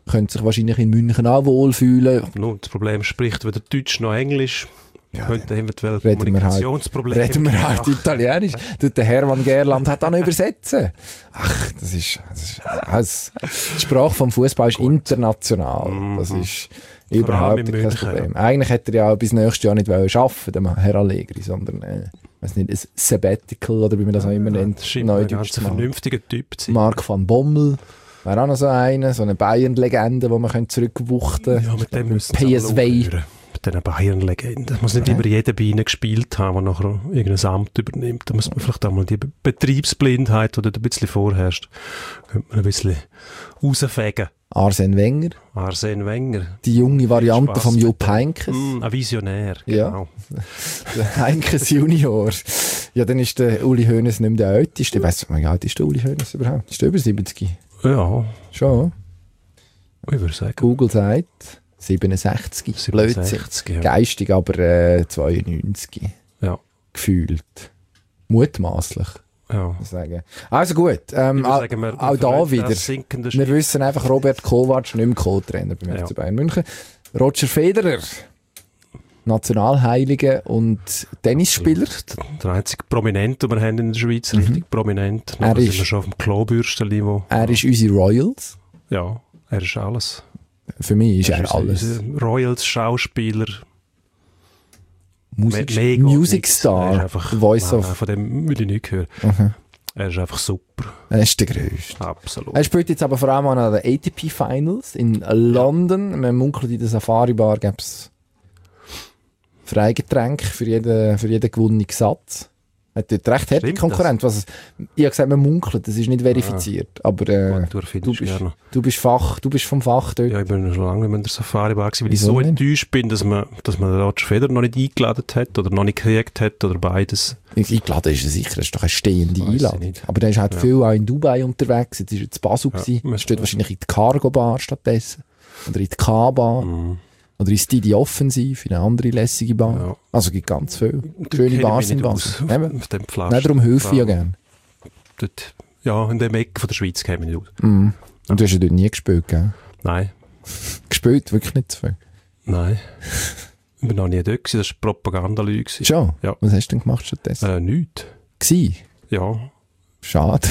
könnte sich wahrscheinlich in München auch wohlfühlen. Nun, das Problem spricht weder Deutsch noch Englisch. Ja, könnte eventuell reden wir halt, Kommunikationsprobleme reden wir geben. halt Italienisch. Tut der Hermann Gerland hat auch noch übersetzen. Ach, das ist, das ist das, die Sprache vom Fußball ist international. Das ist überhaupt in kein München, Problem. Eigentlich hätte er ja auch bis nächstes Jahr nicht arbeiten wollen, der Herr Allegri, sondern, äh, weiß nicht, ein Sabbatical oder wie man das auch immer nennt. Das scheint mir ein Neudeutsch ganz zu machen. vernünftiger Typ zu sein. Marc van Bommel wäre auch noch so einer, so eine Bayern-Legende, die man zurückwuchten könnte. Ja, mit dem müssen P S V. Mit diesen Bayern-Legenden. Es muss nicht Ja. immer jeder bei ihnen gespielt haben, der nachher irgendein Amt übernimmt. Da muss man vielleicht auch mal die Be- Betriebsblindheit, die dort ein bisschen vorherrscht, könnte man ein bisschen rausfegen. Arsene Wenger, Arsene Wenger. die junge Variante Spass vom mit Jupp dem. Heynckes. Mm, ein Visionär, Ja. genau. Der Heinkes Junior. Ja, dann ist der Uli Hoeneß nicht mehr der Älteste. Ich weiss nicht, wie alt ist der Uli Hoeneß überhaupt? Ist der über siebzig? Ja, Schon. ich würde sagen. Google sagt siebenundsechzig. Blödsinn. siebenundsechzig, ja. Geistig aber äh, zweiundneunzig. Ja. Gefühlt. Mutmaßlich. Ja. Sagen. Also gut, ähm, Ich würde auch, sagen, wir- auch wir da verwenden wieder. das sinkende Wir Schiff. wissen einfach, Robert Kovac nicht mehr Co-Trainer beim Ja. F C Bayern München. Roger Federer, Nationalheilige und Tennisspieler. Der einzige Prominent, den wir haben in der Schweiz, richtig prominent. Er Da sind ist- wir schon auf dem Klobürstenniveau. Er ist unsere Royals. Ja, er ist alles. Für mich ist er, ist alles. unser Royals, Schauspieler, Music, Me- mega Music nix. Er ist Star. einfach, Voice nein, of. nein, von dem will ich nicht hören. Mhm. Er ist einfach super. Er ist der Größte. Absolut. Er spielt jetzt aber vor allem an den A T P Finals in London. Man munkelt, in der Safari Bar gäbe es Freigetränke für jeden, für jeden gewonnenen Satz. Hat dort recht harte Stimmt Konkurrent. Was es, ich habe gesagt, man munkelt, das ist nicht verifiziert. Aber äh, du, du, bist, gerne. du, bist Fach, du bist vom Fach dort. Ja, ich bin schon lange nicht mehr in der Safari-Bar gewesen, weil ich Wieso so nicht? enttäuscht bin, dass man, dass man Roger Federer noch nicht eingeladen hat oder noch nicht gekriegt hat oder beides. Eingeladen ist er sicher, das ist doch eine stehende Weiss ich Einladung. nicht. Aber der ist halt Ja. viel auch in Dubai unterwegs. Jetzt ist er zu Basel Ja, gewesen. müsste- Steht wahrscheinlich in die Cargo-Bar stattdessen. Oder in die K-Bar. Mhm. Oder in die Offensive, in eine andere lässige Bar. Ja. Also es gibt ganz viele Dort schöne kenne ich Bars mich in nicht Basel. aus, Eben. Auf dem Pflaster. Nein, darum helfe ich ja gerne. Dort, ja, in dem Ecke von der Schweiz käme ich nicht aus. Mhm. Und du hast ja dort nie gespielt, gell? Nein, Gespielt, wirklich nicht so viel. nein. Ich bin noch nie dort gewesen, das war Propagandalüge. gewesen. Schon? Ja. Was hast du denn gemacht stattdessen? Äh, nichts. Gsi? Ja. Schade.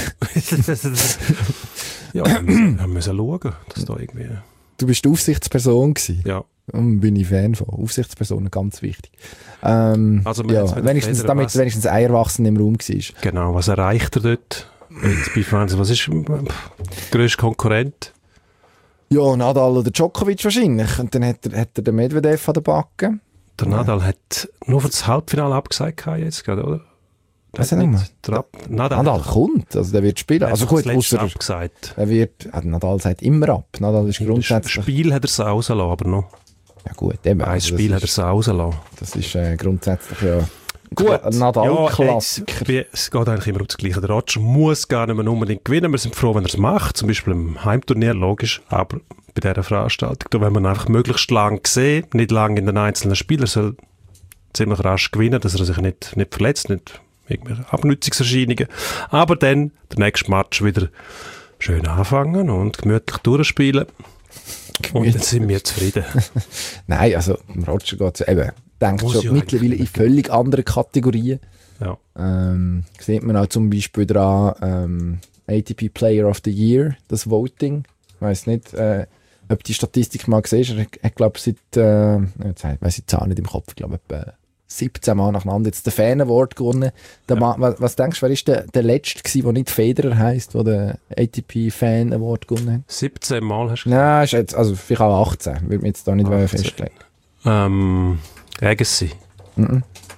Ja, wir müssen, wir müssen schauen, dass da irgendwie... Du bist die Aufsichtsperson gewesen. Ja. Und bin ich Fan von. Aufsichtspersonen, ganz wichtig. Ähm, Also, wir haben jetzt ja, mit wenigstens, Federer damit was- wenigstens ein Erwachsener im Raum war. Genau, was erreicht er dort? Jetzt bei Fernsehen, was ist der grösste Konkurrent? Ja, Nadal oder Djokovic wahrscheinlich. Und dann hat er, hat er den Medvedev an der Backe. Der Nadal hat nur für das Halbfinale abgesagt gehabt jetzt gerade, oder? Der Was hat hat er nicht- der Ab- Nadal, Nadal kommt, also der wird spielen. hat Also einfach gut, das letzte ausser abgesagt. er wird, also Nadal sagt immer ab. Nadal ist Das grundsätzlich... Spiel hat er es rausgelassen, aber noch. Ja gut, eben. Ein also Spiel hat er das es rausgelassen. ist, das ist äh, grundsätzlich ja... Gut, Nadal-Klassiker. Ja, es geht eigentlich immer um das Gleiche. Der Roger muss gar nicht mehr unbedingt gewinnen. Wir sind froh, wenn er es macht. Zum Beispiel im Heimturnier, logisch. Aber bei dieser Veranstaltung, da wollen wir ihn einfach möglichst lang sehen, nicht lang in den einzelnen Spielen. Er soll ziemlich rasch gewinnen, dass er sich nicht, nicht verletzt, nicht irgendwelche Abnützungserscheinungen. Aber dann, der nächste Match wieder schön anfangen und gemütlich durchspielen. Und dann sind wir zufrieden. Nein, also Roger geht so, eben, denkt Muss schon ja mittlerweile in eigentlich völlig andere Kategorien. Ja. Ähm, sieht man auch zum Beispiel dran, ähm, A T P Player of the Year, das Voting. Ich weiss nicht, äh, ob die Statistik mal gesehen hast. Er hat, glaube ich, seit, äh, jetzt weiss ich die Zahl nicht im Kopf, ich glaube, etwa siebzehn Mal nacheinander jetzt den Fan Award gewonnen. Der Ja. Ma- was, was denkst du, wer ist der, der Letzte gewesen, der nicht Federer heisst, der den A T P Fan Award gewonnen hat? siebzehn Mal hast du Nein, ist jetzt, also vielleicht auch achtzehn, würde mich jetzt da nicht achtzehn. festlegen. Ähm, Agassi. Mhm.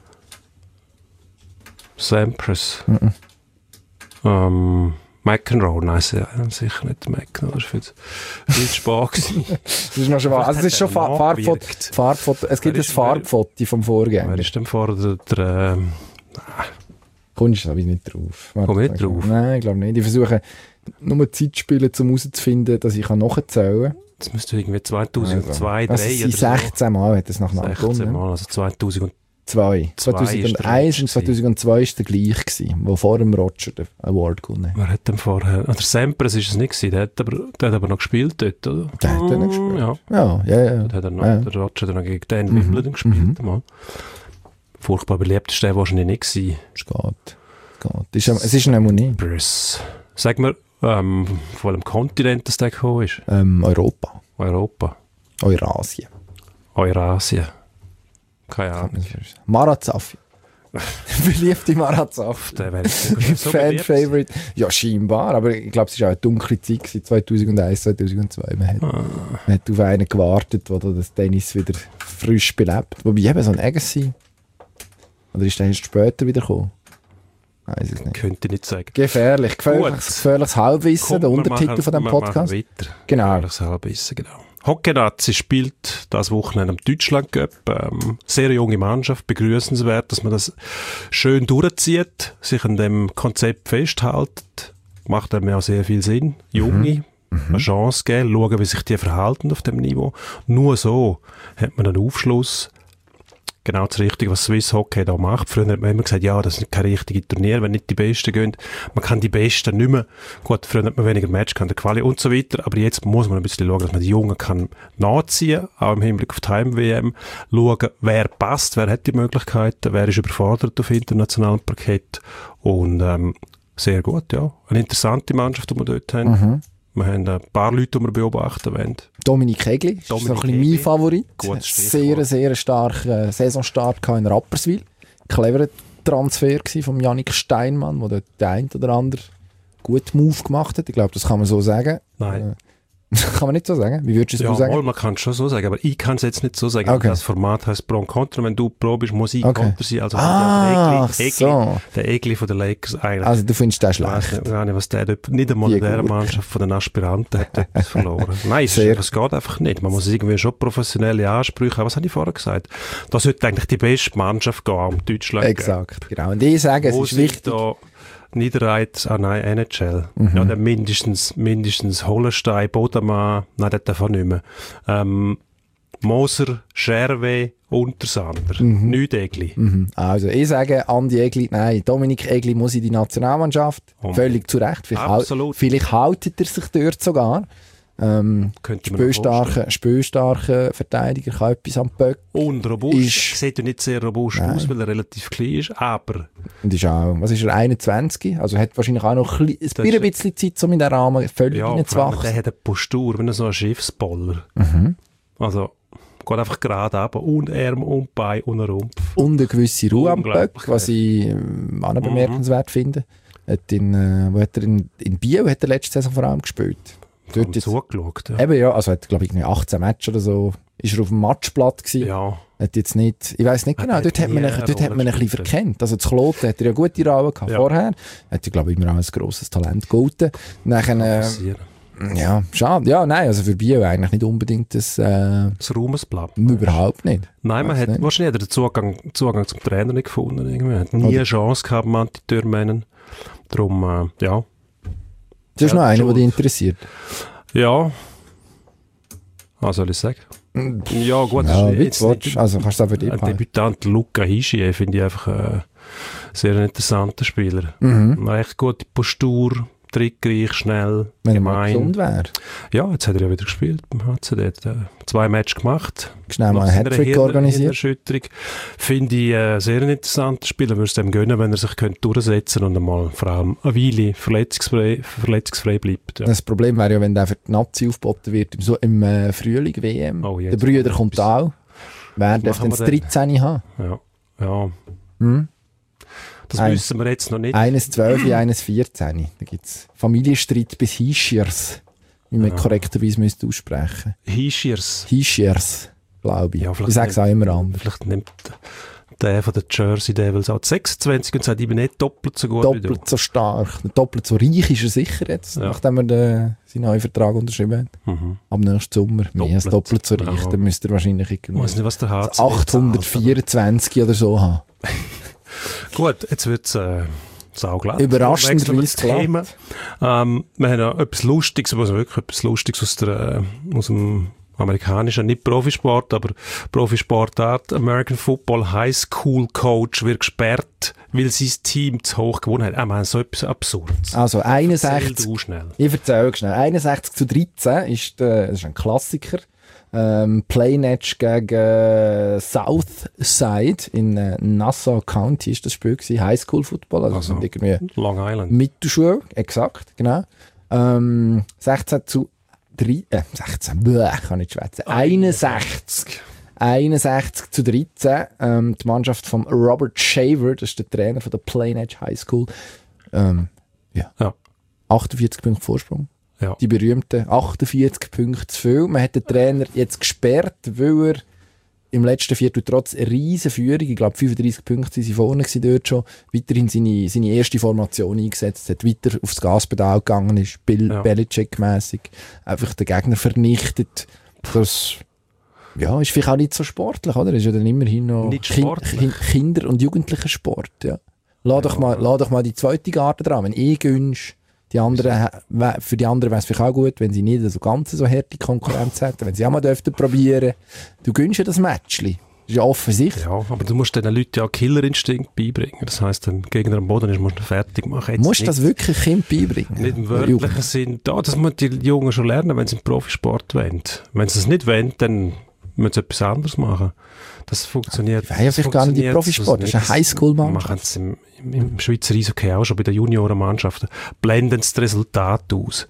Sampras. Mhm. Ähm, McEnroe. Nein, sie- sicher nicht McEnroe. Das war viel zu spät gewesen. Das ist noch schon wahr. Also es ist schon Fa- Farbfoto, nachgewirkt. Farbfoto. Es gibt Wer ein ist- Farbfoto vom Vorgänger. Wer ist denn vor der... der ähm, Kommst du nicht drauf? Warte, Komm nicht sag- drauf? Nein, ich glaube nicht. Ich versuche nur Zeit zu spielen, um herauszufinden, dass ich nachzählen kann. das müsste irgendwie zweitausendzwei, Also, drei es oder sind so. sechzehn Mal hat es nacheinander sechzehn gewonnen. Mal, also zweitausenddrei Zwei. Zwei zweitausendeins und ist der zweitausendzwei war der gleich gewesen, wo vor dem Roger den Award gewonnen hat. Wer hat denn vorher? Ah, der Sampras ist es nicht gewesen, der hat aber, der hat aber noch gespielt dort, oder? Der hat dann gespielt. Ja. Ja, ja, ja. Der hat er noch, ja. der Roger dann noch gegen Dan Wimbledon gespielt. Mal. Furchtbar beliebt ist der wahrscheinlich nicht gewesen. Es geht. Es geht. Ist, es ist ein Ammonie. Sampras. Sag mir, ähm, von welchem Kontinent das der gekommen ist? Ähm, Europa. Europa. Eurasien. Eurasien. Keine Ahnung. Marazafi. Beliebte Marazafi. Der wäre so Fan-Favorite. Ja, scheinbar. Aber ich glaube, es war auch eine dunkle Zeit gewesen, zweitausendeins, zweitausendzwei. Man hat, ah. man hat auf einen gewartet, der das Tennis wieder frisch belebt. Wobei eben so ein Agassi. Oder ist der erst später wieder gekommen? Weiss ich nicht. Könnte ich nicht sagen. Gefährlich. Gefährliches, gefährliches Halbwissen, Komm, der wir Untertitel machen, von diesem wir Podcast. machen weiter. Genau. Gefährliches Halbwissen, genau. Hockey-Nazi spielt das Wochenende am Deutschland-Cup. Ähm, sehr junge Mannschaft, begrüßenswert, dass man das schön durchzieht, sich an dem Konzept festhält. Macht einem ja auch sehr viel Sinn. Junge, mhm. eine Chance geben, schauen, wie sich die verhalten auf dem Niveau. Nur so hat man einen Aufschluss. Genau das Richtige, was Swiss Hockey da macht. Früher hat man immer gesagt, ja, das sind keine richtigen Turniere, wenn nicht die Besten gehen. Man kann die Besten nicht mehr. Gut, früher hat man weniger Match, kann der Quali und so weiter. Aber jetzt muss man ein bisschen schauen, dass man die Jungen kann nachziehen, auch im Hinblick auf die Heim-W M. Schauen, wer passt, wer hat die Möglichkeiten, wer ist überfordert auf internationalem Parkett. Und ähm, sehr gut, ja. Eine interessante Mannschaft, die wir dort haben. Mhm. Wir haben ein paar Leute, die wir beobachten wollen. Dominik Hegli, das ist so ein bisschen mein Favorit. Sehr, sehr starker Saisonstart in Rapperswil. Cleverer Transfer von Jannik Steinmann, der dort der ein oder andere gut Move gemacht hat. Ich glaube, das kann man so sagen. Nein. Äh, kann man nicht so sagen? Wie würdest du es ja, sagen? Ja, man kann es schon so sagen, aber ich kann es jetzt nicht so sagen. Okay. Das Format heisst Pro und Contra. Wenn du Pro bist, muss ich okay. Contra sein. Also ah, der Egli, so. der Egli von den Lakers eigentlich. Also du findest den schlecht? Ich weiß gar nicht, was der dort, nicht einmal in dieser Mannschaft von den Aspiranten hat etwas verloren. Nein, es geht einfach nicht. Man muss irgendwie schon professionelle Ansprüche haben. Was habe ich vorher gesagt? Da sollte eigentlich die beste Mannschaft gehen, um Deutschland Exakt, genau. Und ich sage, es ist wichtig... Niederreit, ah nein, N H L. Mhm. Ja, dann mindestens, mindestens Hollenstein, Bodemann, nein, das darf auch nicht mehr. Ähm, Moser, Scherwe, Untersander. Mhm. Nicht Egli. Mhm. Also, ich sage, Andi Egli, nein, Dominik Egli muss in die Nationalmannschaft. Oh. Völlig zu Recht. Vielleicht, Absolut. Vielleicht haltet er sich dort sogar. Ähm, spielstarker, spielstarker Verteidiger kann etwas am Böck. Und robust. Ist, sieht ja nicht sehr robust nein. aus, weil er relativ klein ist, aber... Und ist auch, was ist er, einundzwanzig? Also hat wahrscheinlich auch noch ein bisschen, ein bisschen Zeit, um in den Rahmen völlig ja, reinzuwachsen. Der hat eine Postur, wie so ein Schiffsboller. Mhm. Also, geht einfach gerade runter, und Arm und Bein und Rumpf. Und eine gewisse Ruhe am Böck, was ich äh, auch noch bemerkenswert mhm. finde. Hat in, äh, wo hat er in, in Biel hat er letzte Saison vor allem gespielt. Dort jetzt, zugeschaut, ja. Eben ja, also hat glaube ich achtzehn Matches oder so, ist er auf dem Matchblatt gewesen. Ja. Hat jetzt nicht, ich weiss nicht genau, dort hat man, eine, dort hat man ein bisschen verkennt. Also zu Kloten hat er ja gute Rollen gehabt ja. vorher. Hat er glaube ich immer auch ein grosses Talent gehalten. Nachher, äh, ja, schade. Ja, nein, also für Biel eigentlich nicht unbedingt das, äh, das Ruhmesblatt. Überhaupt nicht. Nein, man hat nicht. Wahrscheinlich hat er den Zugang, Zugang zum Trainer nicht gefunden. Irgendwie. Man hat nie oder eine Chance gehabt, man die Türmännen. Darum, äh, ja. Das ist noch einer, der dich interessiert. Ja. Was soll ich sagen? Ja, gut. Ja, jetzt nicht, also kannst du es auch für dich Ein Debütant Luca Hischier finde ich einfach ein sehr interessanter Spieler. Mhm. Eine recht gute Postur, trickreich, schnell, wenn gemein. er gesund wäre. Ja, jetzt hat er ja wieder gespielt beim H C D. Er hat äh, zwei Matches gemacht. Schnell mal einen Hattrick organisiert. Erschütterung. Finde ich äh, sehr ein interessanter Spieler. Würde es dem gönnen, wenn er sich könnte durchsetzen und einmal vor allem eine Weile verletzungsfrei, verletzungsfrei bleibt. Ja. Das Problem wäre ja, wenn der für die Nazi aufgeboten wird, so im äh, Frühling W M. Oh, der Brüder kommt auch. Wer darf denn das dreizehn haben? Ja. ja. Hm? Das Ein, wissen wir jetzt noch nicht. Eines zwölf, eines vierzehn. Da gibt es Familienstreit bis Hischiers, wie man ja. korrekterweise müsste aussprechen. Hischiers. Hischiers, glaube ich. Ja, ich sage es auch immer anders. Vielleicht nimmt der von den Jersey Devils auch sechsundzwanzig und sagt, ich bin nicht doppelt so gut doppelt wie du. so stark. Doppelt so reich ist er sicher jetzt, ja. nachdem er den, seinen neuen Vertrag unterschrieben hat. Mhm. Ab nächsten Sommer. Mehr als doppelt so reich. Ja. Dann müsste er wahrscheinlich irgendwie weiß nicht, was der hat. achthundertvierundzwanzig oder so haben. Gut, jetzt wird es äh, sauglatt. Überraschend, wie es klappt. Ähm, wir haben ja etwas Lustiges, also wirklich etwas Lustiges aus, der, aus dem amerikanischer, nicht Profisport, aber Profisportart, American Football High School Coach wird gesperrt, weil sein Team zu hoch gewonnen hat. Ich meine, so etwas Absurdes. Also einundsechzig, Erzähl du schnell. ich erzähle schnell, einundsechzig zu dreizehn ist, der, das ist ein Klassiker. Ähm, Play-Match gegen Southside in äh, Nassau County ist das Spiel gewesen, High School Football, also, Also, sind irgendwie Long Island. Mittelschule, exakt, genau. Ähm, sechzehn zu drei, äh, sechzehn, bäh, kann nicht schwätzen. einundsechzig. einundsechzig zu dreizehn. Ähm, die Mannschaft von Robert Shaver, das ist der Trainer von der Plain Edge High School. Ähm, ja. Ja. achtundvierzig Punkte Vorsprung. Ja. Die berühmten achtundvierzig Punkte zu viel. Man hat den Trainer jetzt gesperrt, weil er im letzten Viertel trotz einer riesen Führung, ich glaube fünfunddreissig Punkte sind sie vorne gewesen dort schon, weiterhin seine, seine erste Formation eingesetzt hat, weiter aufs Gaspedal gegangen ist, Bill Ja. Belichick-mässig, einfach den Gegner vernichtet. Das ja, ist vielleicht auch nicht so sportlich, oder? Ist ja dann immerhin noch Nicht Kin- sportlich. Kin- Kinder- und Jugendlichen-Sport, ja. Lass, doch mal, lass doch mal die zweite Garde dran, wenn ich gönnst. Die anderen, wä- für die anderen wäre es vielleicht auch gut, wenn sie nicht so ganz so harte Konkurrenz hätten, wenn sie auch mal dürften probieren. Du gönnst ja das Matchli. Das ist ja offensichtlich. Ja, aber du musst den Leuten ja Killerinstinkt beibringen. Das heisst, wenn der Gegner am Boden ist, musst du ihn fertig machen. Jetzt Musst du das nicht, wirklich Kind beibringen? nicht im wörtlichen Sinn. Da, das müssen die Jungen schon lernen, wenn sie im Profisport wollen. Wenn sie es nicht wollen, dann müssen sie etwas anderes machen. Das funktioniert. Ich weiß ja vielleicht gar nicht im Profisport. Das ist eine Highschool-Mannschaft. Machen sie im, im, im Schweizer Eishockey auch schon bei den Juniorenmannschaften. Blenden sie das Resultat aus.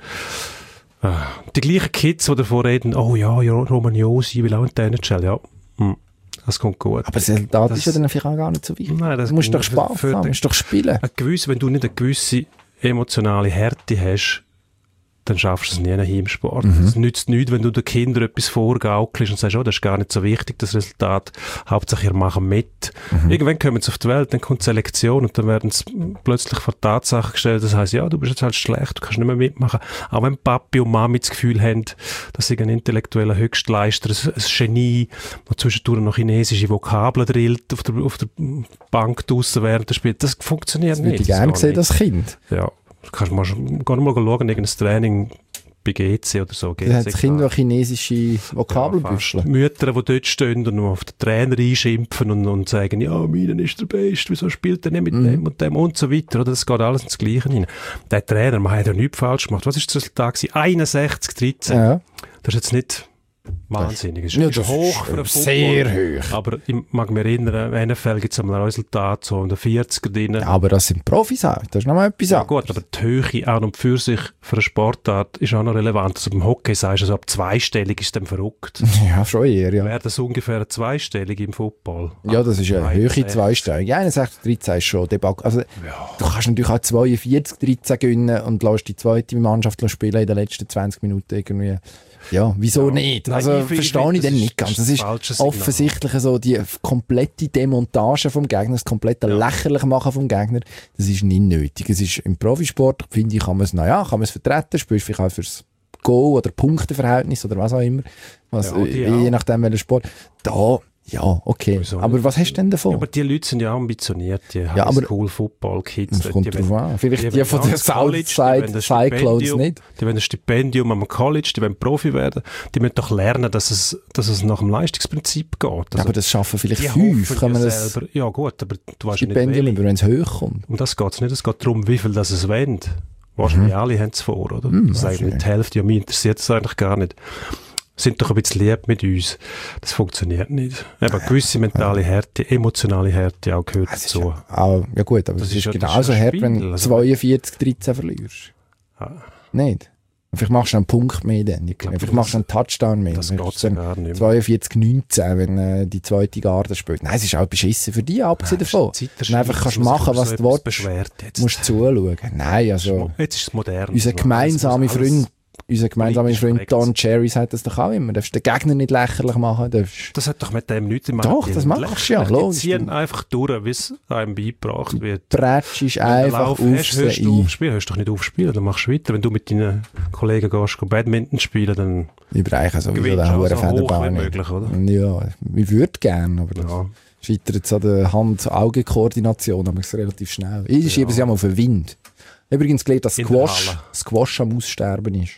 Ah, die gleichen Kids, die davor reden, oh ja, ja Romagnosi will auch in die N H L. Ja, hm, das kommt gut. Aber das Resultat Das- ist ja dann vielleicht auch gar nicht so wichtig. Nein, das du musst doch für- Spaß für haben, du den- musst doch spielen. Eine gewisse, wenn du nicht eine gewisse emotionale Härte hast, dann schaffst du es nie nachher im Sport. Es nützt nichts, wenn du den Kindern etwas vorgaukelst und sagst, oh, das ist gar nicht so wichtig, das Resultat. Hauptsache, ihr macht mit. Irgendwann kommen sie auf die Welt, dann kommt die Selektion und dann werden sie plötzlich vor die Tatsache gestellt, das heisst, ja, du bist jetzt halt schlecht, du kannst nicht mehr mitmachen. Auch wenn Papi und Mami das Gefühl haben, dass sie ein intellektueller Höchstleister, ein, ein Genie, der zwischendurch noch chinesische Vokabeln drillt auf der, auf der Bank draussen während des Spiels, das funktioniert Das nicht. würde ich gerne geht sehen, nicht. das Kind. Ja, du kannst mal, schon- geh mal schauen, irgendein Training bei G C oder so. Das hat das Kind, das chinesische Vokabeln ja, fast. büscheln. Mütter, die dort stehen und auf den Trainer einschimpfen und, und sagen, ja, meinen ist der Beste, wieso spielt er nicht mit Mhm. dem und dem und so weiter. Oder? Das geht alles ins Gleiche rein. Der Trainer, man hat ja nichts falsch gemacht. Was ist das Resultat gewesen? einundsechzig dreizehn. Ja. Das ist jetzt nicht wahnsinnig. Das ist, Ja, ist das hoch ist für einen sehr Football. hoch. Aber ich mag mich erinnern, im N F L gibt es einmal ein Resultat so in den vierziger drin. Ja, aber das sind Profis auch. Das ist nochmal etwas Ja anderes. gut, aber die Höhe an und für sich für eine Sportart ist auch noch relevant. Also beim Hockey sagst du, also ab zweistellig ist dann verrückt. Ja, schon eher, ja. Wäre das ungefähr eine zweistellig im Football? Ja, das ist eine dreizehn. höhere Zweistellung. Ja, einundsechzig dreizehn ist schon Debakel. Also, du kannst natürlich auch zweiundvierzig dreizehn gewinnen und lässt die zweite Mannschaft spielen in den letzten zwanzig Minuten irgendwie. Ja, wieso Ja. nicht? Nein, Also, ich finde- verstehe ich das dann ist- nicht ganz. das Das ist ist das falsche Signal. offensichtlich so die komplette Demontage vom Gegner, das komplette lächerlich machen vom Gegner. Das ist nicht nötig. Es ist im Profisport, finde ich, kann man es, naja, kann man es vertreten, spielst vielleicht auch fürs Goal- oder Punkteverhältnis oder was auch immer. Was, Ja, die äh, auch. je nachdem, welcher Sport. Da, ja, okay. Wieso Aber nicht? was hast du denn davon? Ja, aber die Leute sind ja ambitioniert, die Ja, aber- Highschool-Football-Kids. Das kommt drauf an. Vielleicht die von der Southside Cyclones Cyclones nicht. Die wollen ein Stipendium am College, die wollen Profi werden. Die müssen doch lernen, dass es, dass es nach dem Leistungsprinzip geht. Also, Aber das schaffen vielleicht die fünf. hoffen Kann man ja das selber. Ja gut, aber du weißt ja nicht Stipendium welche. über, wenn es hochkommt? Um das geht es nicht. Es geht darum, wie viel das es wollen. Wahrscheinlich alle haben es vor, oder? Mhm, das ist eigentlich wahrscheinlich. die Hälfte. Ja, mich interessiert es eigentlich gar nicht. Sind doch ein bisschen lieb mit uns. Das funktioniert nicht. Eben, gewisse mentale Härte, emotionale Härte auch gehört Es ist dazu. ja, auch, ja gut, aber Das es ist ist ja- das genauso ist ein hart, wenn Spiel, du also- zweiundvierzig dreizehn verlierst. Ja. Nicht? Vielleicht machst du einen Punkt mehr dann. Ich glaube, Vielleicht machst du einen Touchdown mehr. Das Dann geht ist es dann gar nicht mehr. zweiundvierzig neunzehn, wenn äh, die zweite Garde spielt. Nein, es ist auch beschissen für dich, abgesehen davon. Zeit Wenn du einfach kannst dass man sich machen, über was so du etwas willst, beschwert jetzt. musst du zuschauen. Nein, also... Jetzt ist es modern. Unser Also, gemeinsamer alles- alles- Freund, unser gemeinsamer politisch Freund korrekt. Don Cherry sagt das doch auch immer. Du darfst den Gegner nicht lächerlich machen. Du darfst Das hat doch mit dem nichts zu Doch, das machst du ja, Die logisch. ziehen einfach durch, wie es einem beigebracht wird. brätschst Wenn du einfach Lauf auf hast, hörst du sie auf spielen, hörst doch nicht auf spielen, dann machst du weiter. Wenn du mit deinen Kollegen gehst, gehst Badminton spielen, dann Überreichen sowieso gewinnst den du hohen so hoch wie Federbahn nicht. möglich, oder? Ja, ich würde gerne, aber das Ja. scheitert jetzt an der Hand-Augen-Koordination, aber es ist relativ schnell. Ich schiebe es ja mal auf den Wind. Übrigens gelernt, dass In der Squash, Halle. Squash am Aussterben ist.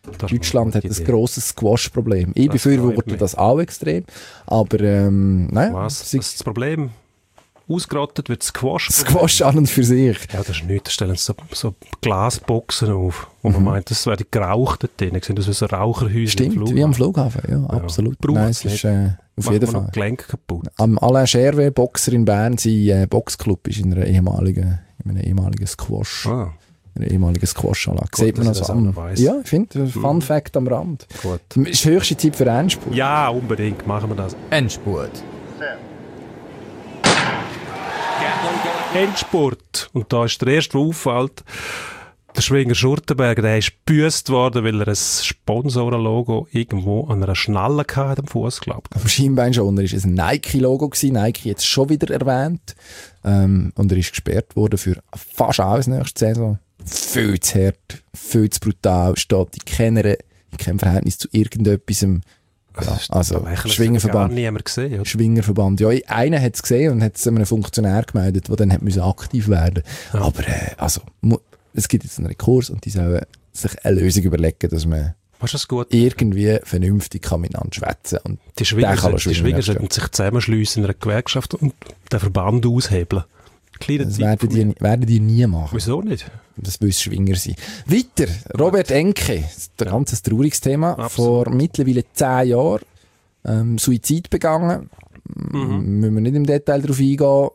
Deutschland hat ein grosses Squash-Problem. Ich befürworte das auch extrem. Aber, ähm, naja. Was? Was ist das Problem? Ausgerottet wird Squash. Squash an und für sich. Ja, das ist nichts. Da stellen so, so Glasboxen auf, wo man Mhm. meint, das wäre geraucht drin. Sehen das wie so Raucherhäuser. Stimmt, wie am Flughafen, ja, Ja. absolut. Braucht's Nein, es ist, äh, auf Macht jeden man Fall. noch Gelenk kaputt. Am Alain Scherwe, Boxer in Bern, sein äh, Boxclub ist in einer ehemaligen, in einem ehemaligen Squash. Ah, In einer ehemaligen Squash-Anlage. Gut, Sieht man dass also ich das auch am. noch weiss. Ja, ich finde, Fun Fact am Rand. gut. Es ist höchste Zeit für Endspurt. Ja, unbedingt. Machen wir das. Endspurt. Endspurt. Und da ist der erste, der auffällt, der Schwinger Schurtenberger, der ist gebüßt worden, weil er ein Sponsorenlogo irgendwo an einer Schnalle hatte am Fuß, glaube ich. Am Schienbeinschoner war ein Nike-Logo gewesen. Nike jetzt schon wieder erwähnt. Ähm, und er ist gesperrt worden für fast alles nächste Saison. Viel zu hart, viel zu brutal, steht in keiner, in keinem Verhältnis zu irgendetwas. Ja, also, Schwingerverband. Gar niemand gesehen, oder? Schwingerverband. Ja, einer hat es gesehen und hat es einem Funktionär gemeldet, der dann hat müssen aktiv werden musste. Ja. Aber, äh, also, mu- es gibt jetzt einen Rekurs und die sollen sich eine Lösung überlegen, dass man Was ist das gut? irgendwie vernünftig kann miteinander schwätzen. Und Die Schwinger, der kann sollten- auch die Schwinger Schwinger stellen. sollten sich zusammenschliessen in einer Gewerkschaft und den Verband aushebeln. Kleiner Das Tipp werden von die, mir. werden die nie machen. Wieso nicht? Das will Schwinger sein. Weiter, Robert Enke. Das ist ein ganz trauriges Thema. Absolut. Vor mittlerweile zehn Jahren ähm, Suizid begangen. Mhm. Müssen wir nicht im Detail darauf eingehen.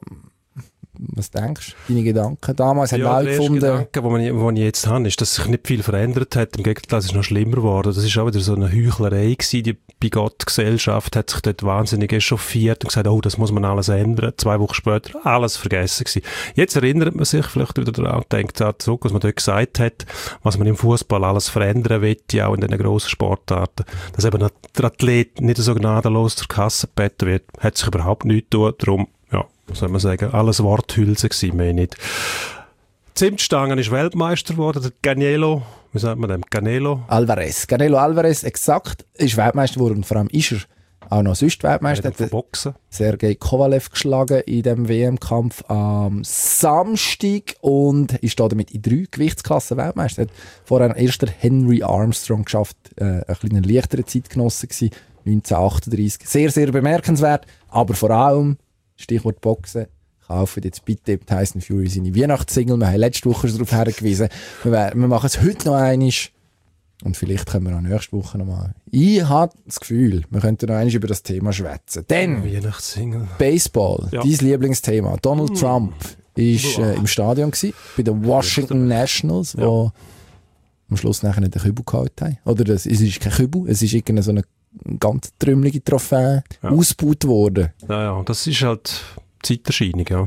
Was denkst du? Deine Gedanken? Damals haben Ja, alle der erste gefunden, Gedanke, den ich, den ich jetzt habe, ist, dass sich nicht viel verändert hat. Im Gegenteil, es ist noch schlimmer geworden. Das ist auch wieder so eine Heuchlerei gewesen. Die Bigott-Gesellschaft hat sich dort wahnsinnig echauffiert und gesagt, oh, das muss man alles ändern. Zwei Wochen später, alles vergessen gewesen. Jetzt erinnert man sich vielleicht wieder daran und denkt da zurück, was man dort gesagt hat, was man im Fußball alles verändern will, auch in diesen grossen Sportarten. Dass eben der Athlet nicht so gnadenlos zur Kasse gebeten wird, hat sich überhaupt nichts getan. Darum, ja, soll man sagen, alles Worthülse gewesen, mehr nicht. Zimtstangen ist Weltmeister geworden, der Canelo, wie sagt man dem, Canelo? Alvarez. Canelo Alvarez, exakt, ist Weltmeister geworden und vor allem ist er auch noch sonst Weltmeister. Hat er Hat Boxen. Sergei Kovalev geschlagen in dem W M-Kampf am Samstag und ist da damit in drei Gewichtsklassen Weltmeister. Hat vorher erster Henry Armstrong geschafft, äh, ein bisschen leichtere Zeitgenosse gewesen, neunzehnhundertachtunddreißig. Sehr, sehr bemerkenswert, aber vor allem, Stichwort Boxen, kaufen jetzt bitte Tyson Fury seine Weihnachtssingle. Wir haben letzte Woche schon darauf hingewiesen. Wir, wir machen es heute noch einmal. Und vielleicht können wir auch nächste Woche noch mal. Ich habe das Gefühl, wir könnten noch einmal über das Thema schwätzen. Denn Weihnachtssingle. Baseball, Ja. dein Lieblingsthema. Donald Trump ist äh, im Stadion gewesen, bei den Washington Nationals, Ja. wo am Schluss nachher nicht den Kübel gehalten haben. Oder das, es ist kein Kübel, es ist irgendeine so eine ganz trümmelige Trophäe Ja. ausgebaut worden. Ja, ja, das ist halt Zeiterscheinung, ja.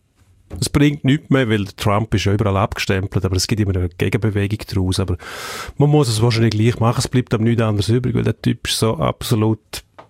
Es bringt nichts mehr, weil der Trump ist ja überall abgestempelt, aber es gibt immer eine Gegenbewegung daraus. Aber man muss es wahrscheinlich gleich machen, es bleibt aber nichts anderes übrig, weil der Typ ist so absolut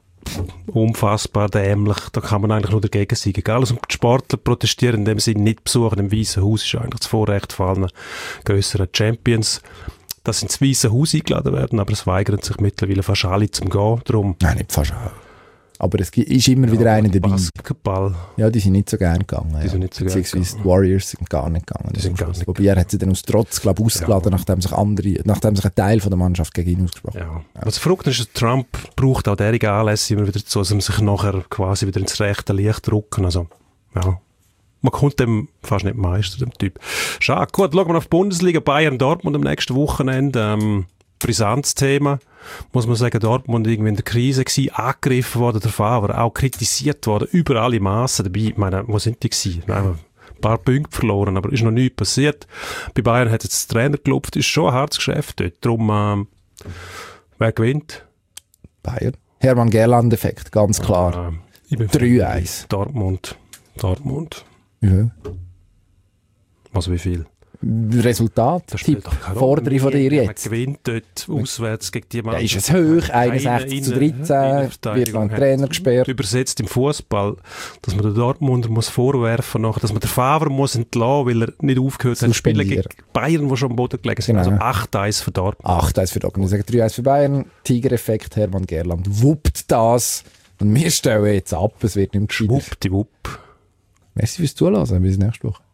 unfassbar dämlich, da kann man eigentlich nur dagegen sein. Egal, also die Sportler protestieren in dem Sinne nicht besuchen im Weißen Haus, ist eigentlich das Vorrecht von allen grösseren Champions, dass sie ins Weiße Haus eingeladen werden, aber es weigern sich mittlerweile fast alle zum Gehen, darum Nein, nicht fast alle. Aber es gibt- ist immer wieder einer dabei. Basketball. Ja, die sind nicht so gern gegangen. Die ja. sind nicht so gern Beziehungsweise die Warriors sind gar nicht gegangen. Die sind gar nicht Wobei er hat sie dann aus Trotz, glaube ich, ausgeladen, nachdem sich andere, nachdem sich ein Teil von der Mannschaft gegen ihn ausgesprochen hat. Ja. Was verrückt ist, dass Trump braucht auch derige Anlässe immer wieder dazu, dass man sich nachher quasi wieder ins rechte Licht drücken. Also, ja. Man kommt dem fast nicht meister, dem Typ. Schade. Gut, schauen wir auf die Bundesliga. Bayern Dortmund am nächsten Wochenende. Ähm, brisantes Thema. Muss man sagen, Dortmund irgendwie in der Krise gewesen, angegriffen worden, der Favre, auch kritisiert worden, über alle Massen dabei. Ich meine, wo sind die gewesen? Nein, ein paar Punkte verloren, aber ist noch nichts passiert. Bei Bayern hat jetzt der Trainer gelupft, ist schon ein hartes Geschäft dort. Darum, ähm, wer gewinnt? Bayern. Hermann Gerland-Effekt, ganz klar. Ähm, ich bin drei eins. Dortmund. Dortmund. Ja. Also wie viel? Resultat, Das spielt Tipp, doch keine Rolle. fordere ich von dir Man jetzt. gewinnt dort auswärts gegen die Ja, Mannschaft. ist es hoch, einundsechzig zu dreizehn, wird noch ein Trainer gesperrt. Übersetzt im Fußball, dass man den Dortmunder muss vorwerfen muss, dass man den Favre muss entlassen, weil er nicht aufgehört hat zu spielen gegen Suspendieren. Bayern, die schon am Boden gelegen sind. Genau. Also acht eins für Dortmund. acht eins für Dortmund. Ich sage drei eins für Bayern. Tiger-Effekt, Hermann Gerland wuppt das. Und wir stellen jetzt ab, es wird nicht mehr gescheiter. Schwuppdiwupp. Merci fürs Zuhören, bis nächste Woche.